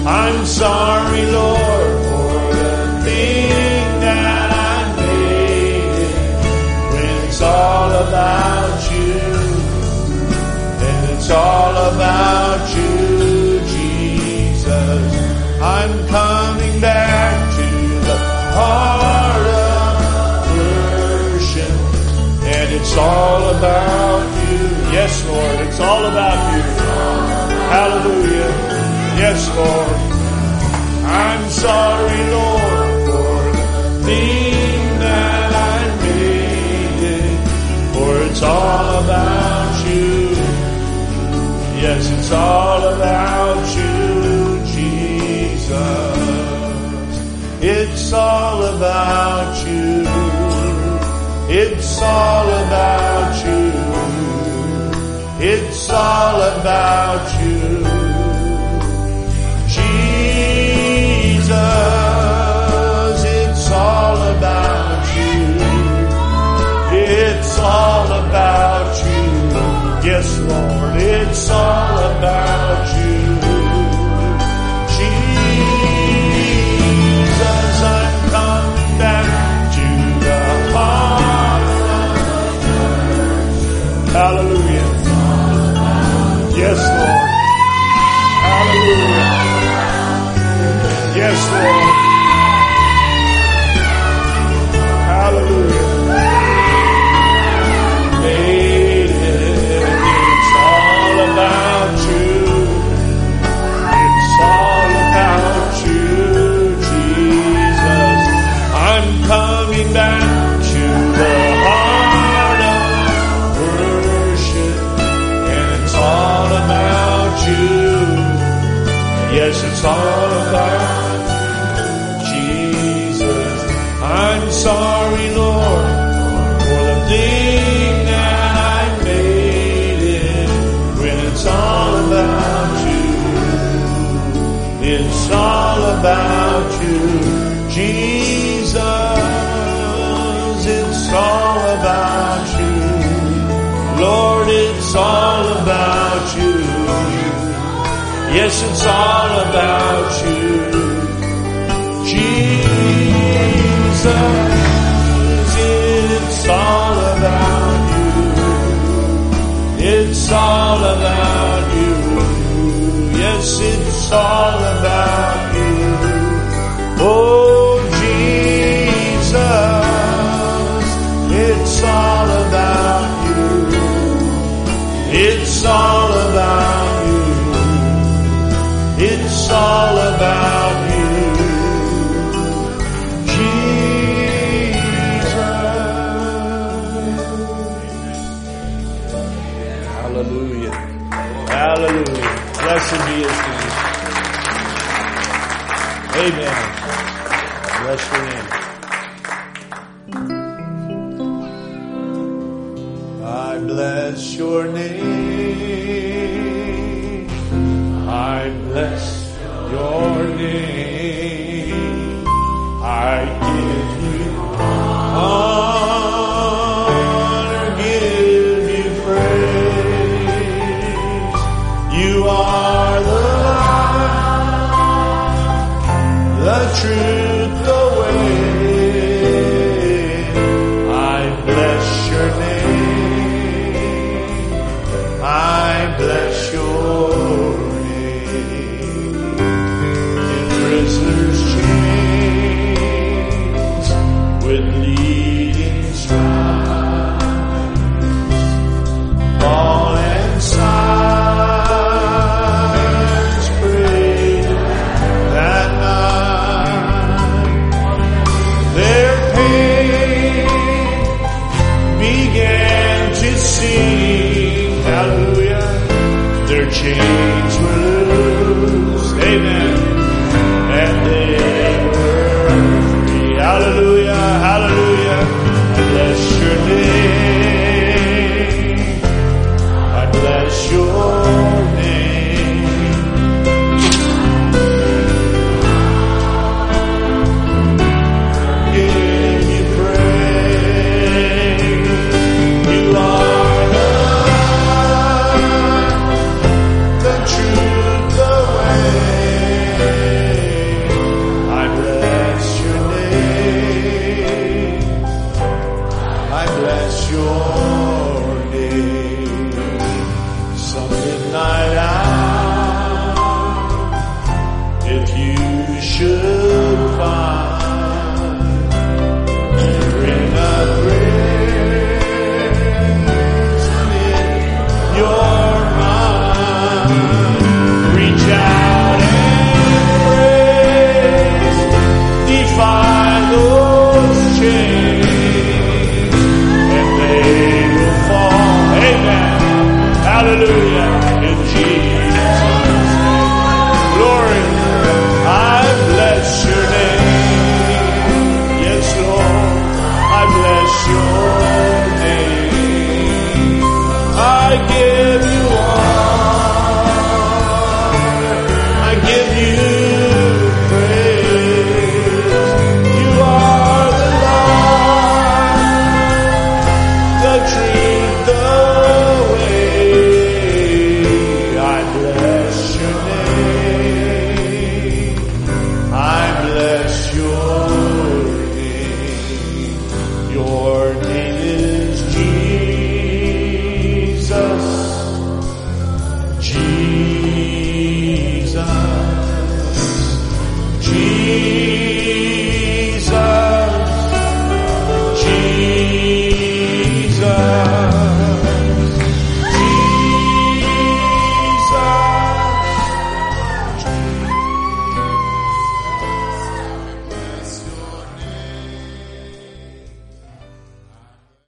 I'm sorry, Lord, for the thing that I made. When it's all about you, and it's all about you, Jesus. I'm coming back to the heart of worship, and it's all about you. Yes, Lord, it's all about you. Hallelujah. Yes, Lord. I'm sorry, Lord, for the thing that I made, for it's all about you. Yes, it's all about you, Jesus. It's all about you. It's all about you. It's all about you. Jesus, it's all about you. It's all about you. Yes, Lord, it's all about you. Jesus, I'm coming back to the heart. Hallelujah. Yes, Lord. Hallelujah. Yes, Lord. Hallelujah. Made it. It's all about you. It's all about you, Jesus. I'm coming back to the heart of worship, and it's all about you. Yes, it's all about I'm sorry, Lord, for the thing that I made it. When it's all about you, it's all about you, Jesus. It's all about you, Lord. It's all about you. Yes, it's all about you, Jesus. It's all about you. It's all about you. Yes, it's all about you. Oh, Jesus, it's all about you. It's all about you. It's all about you. Hallelujah. Blessed be His name. Amen. Bless your name. I bless your name. I bless your name. I give you honor, give you praise. You are the light, the truth, the way. I bless your name. I bless your name. In prisoners' chains, with leading stripes, fall and silence prayed that night. Their pain began to sing, hallelujah. Their chains were loose, amen.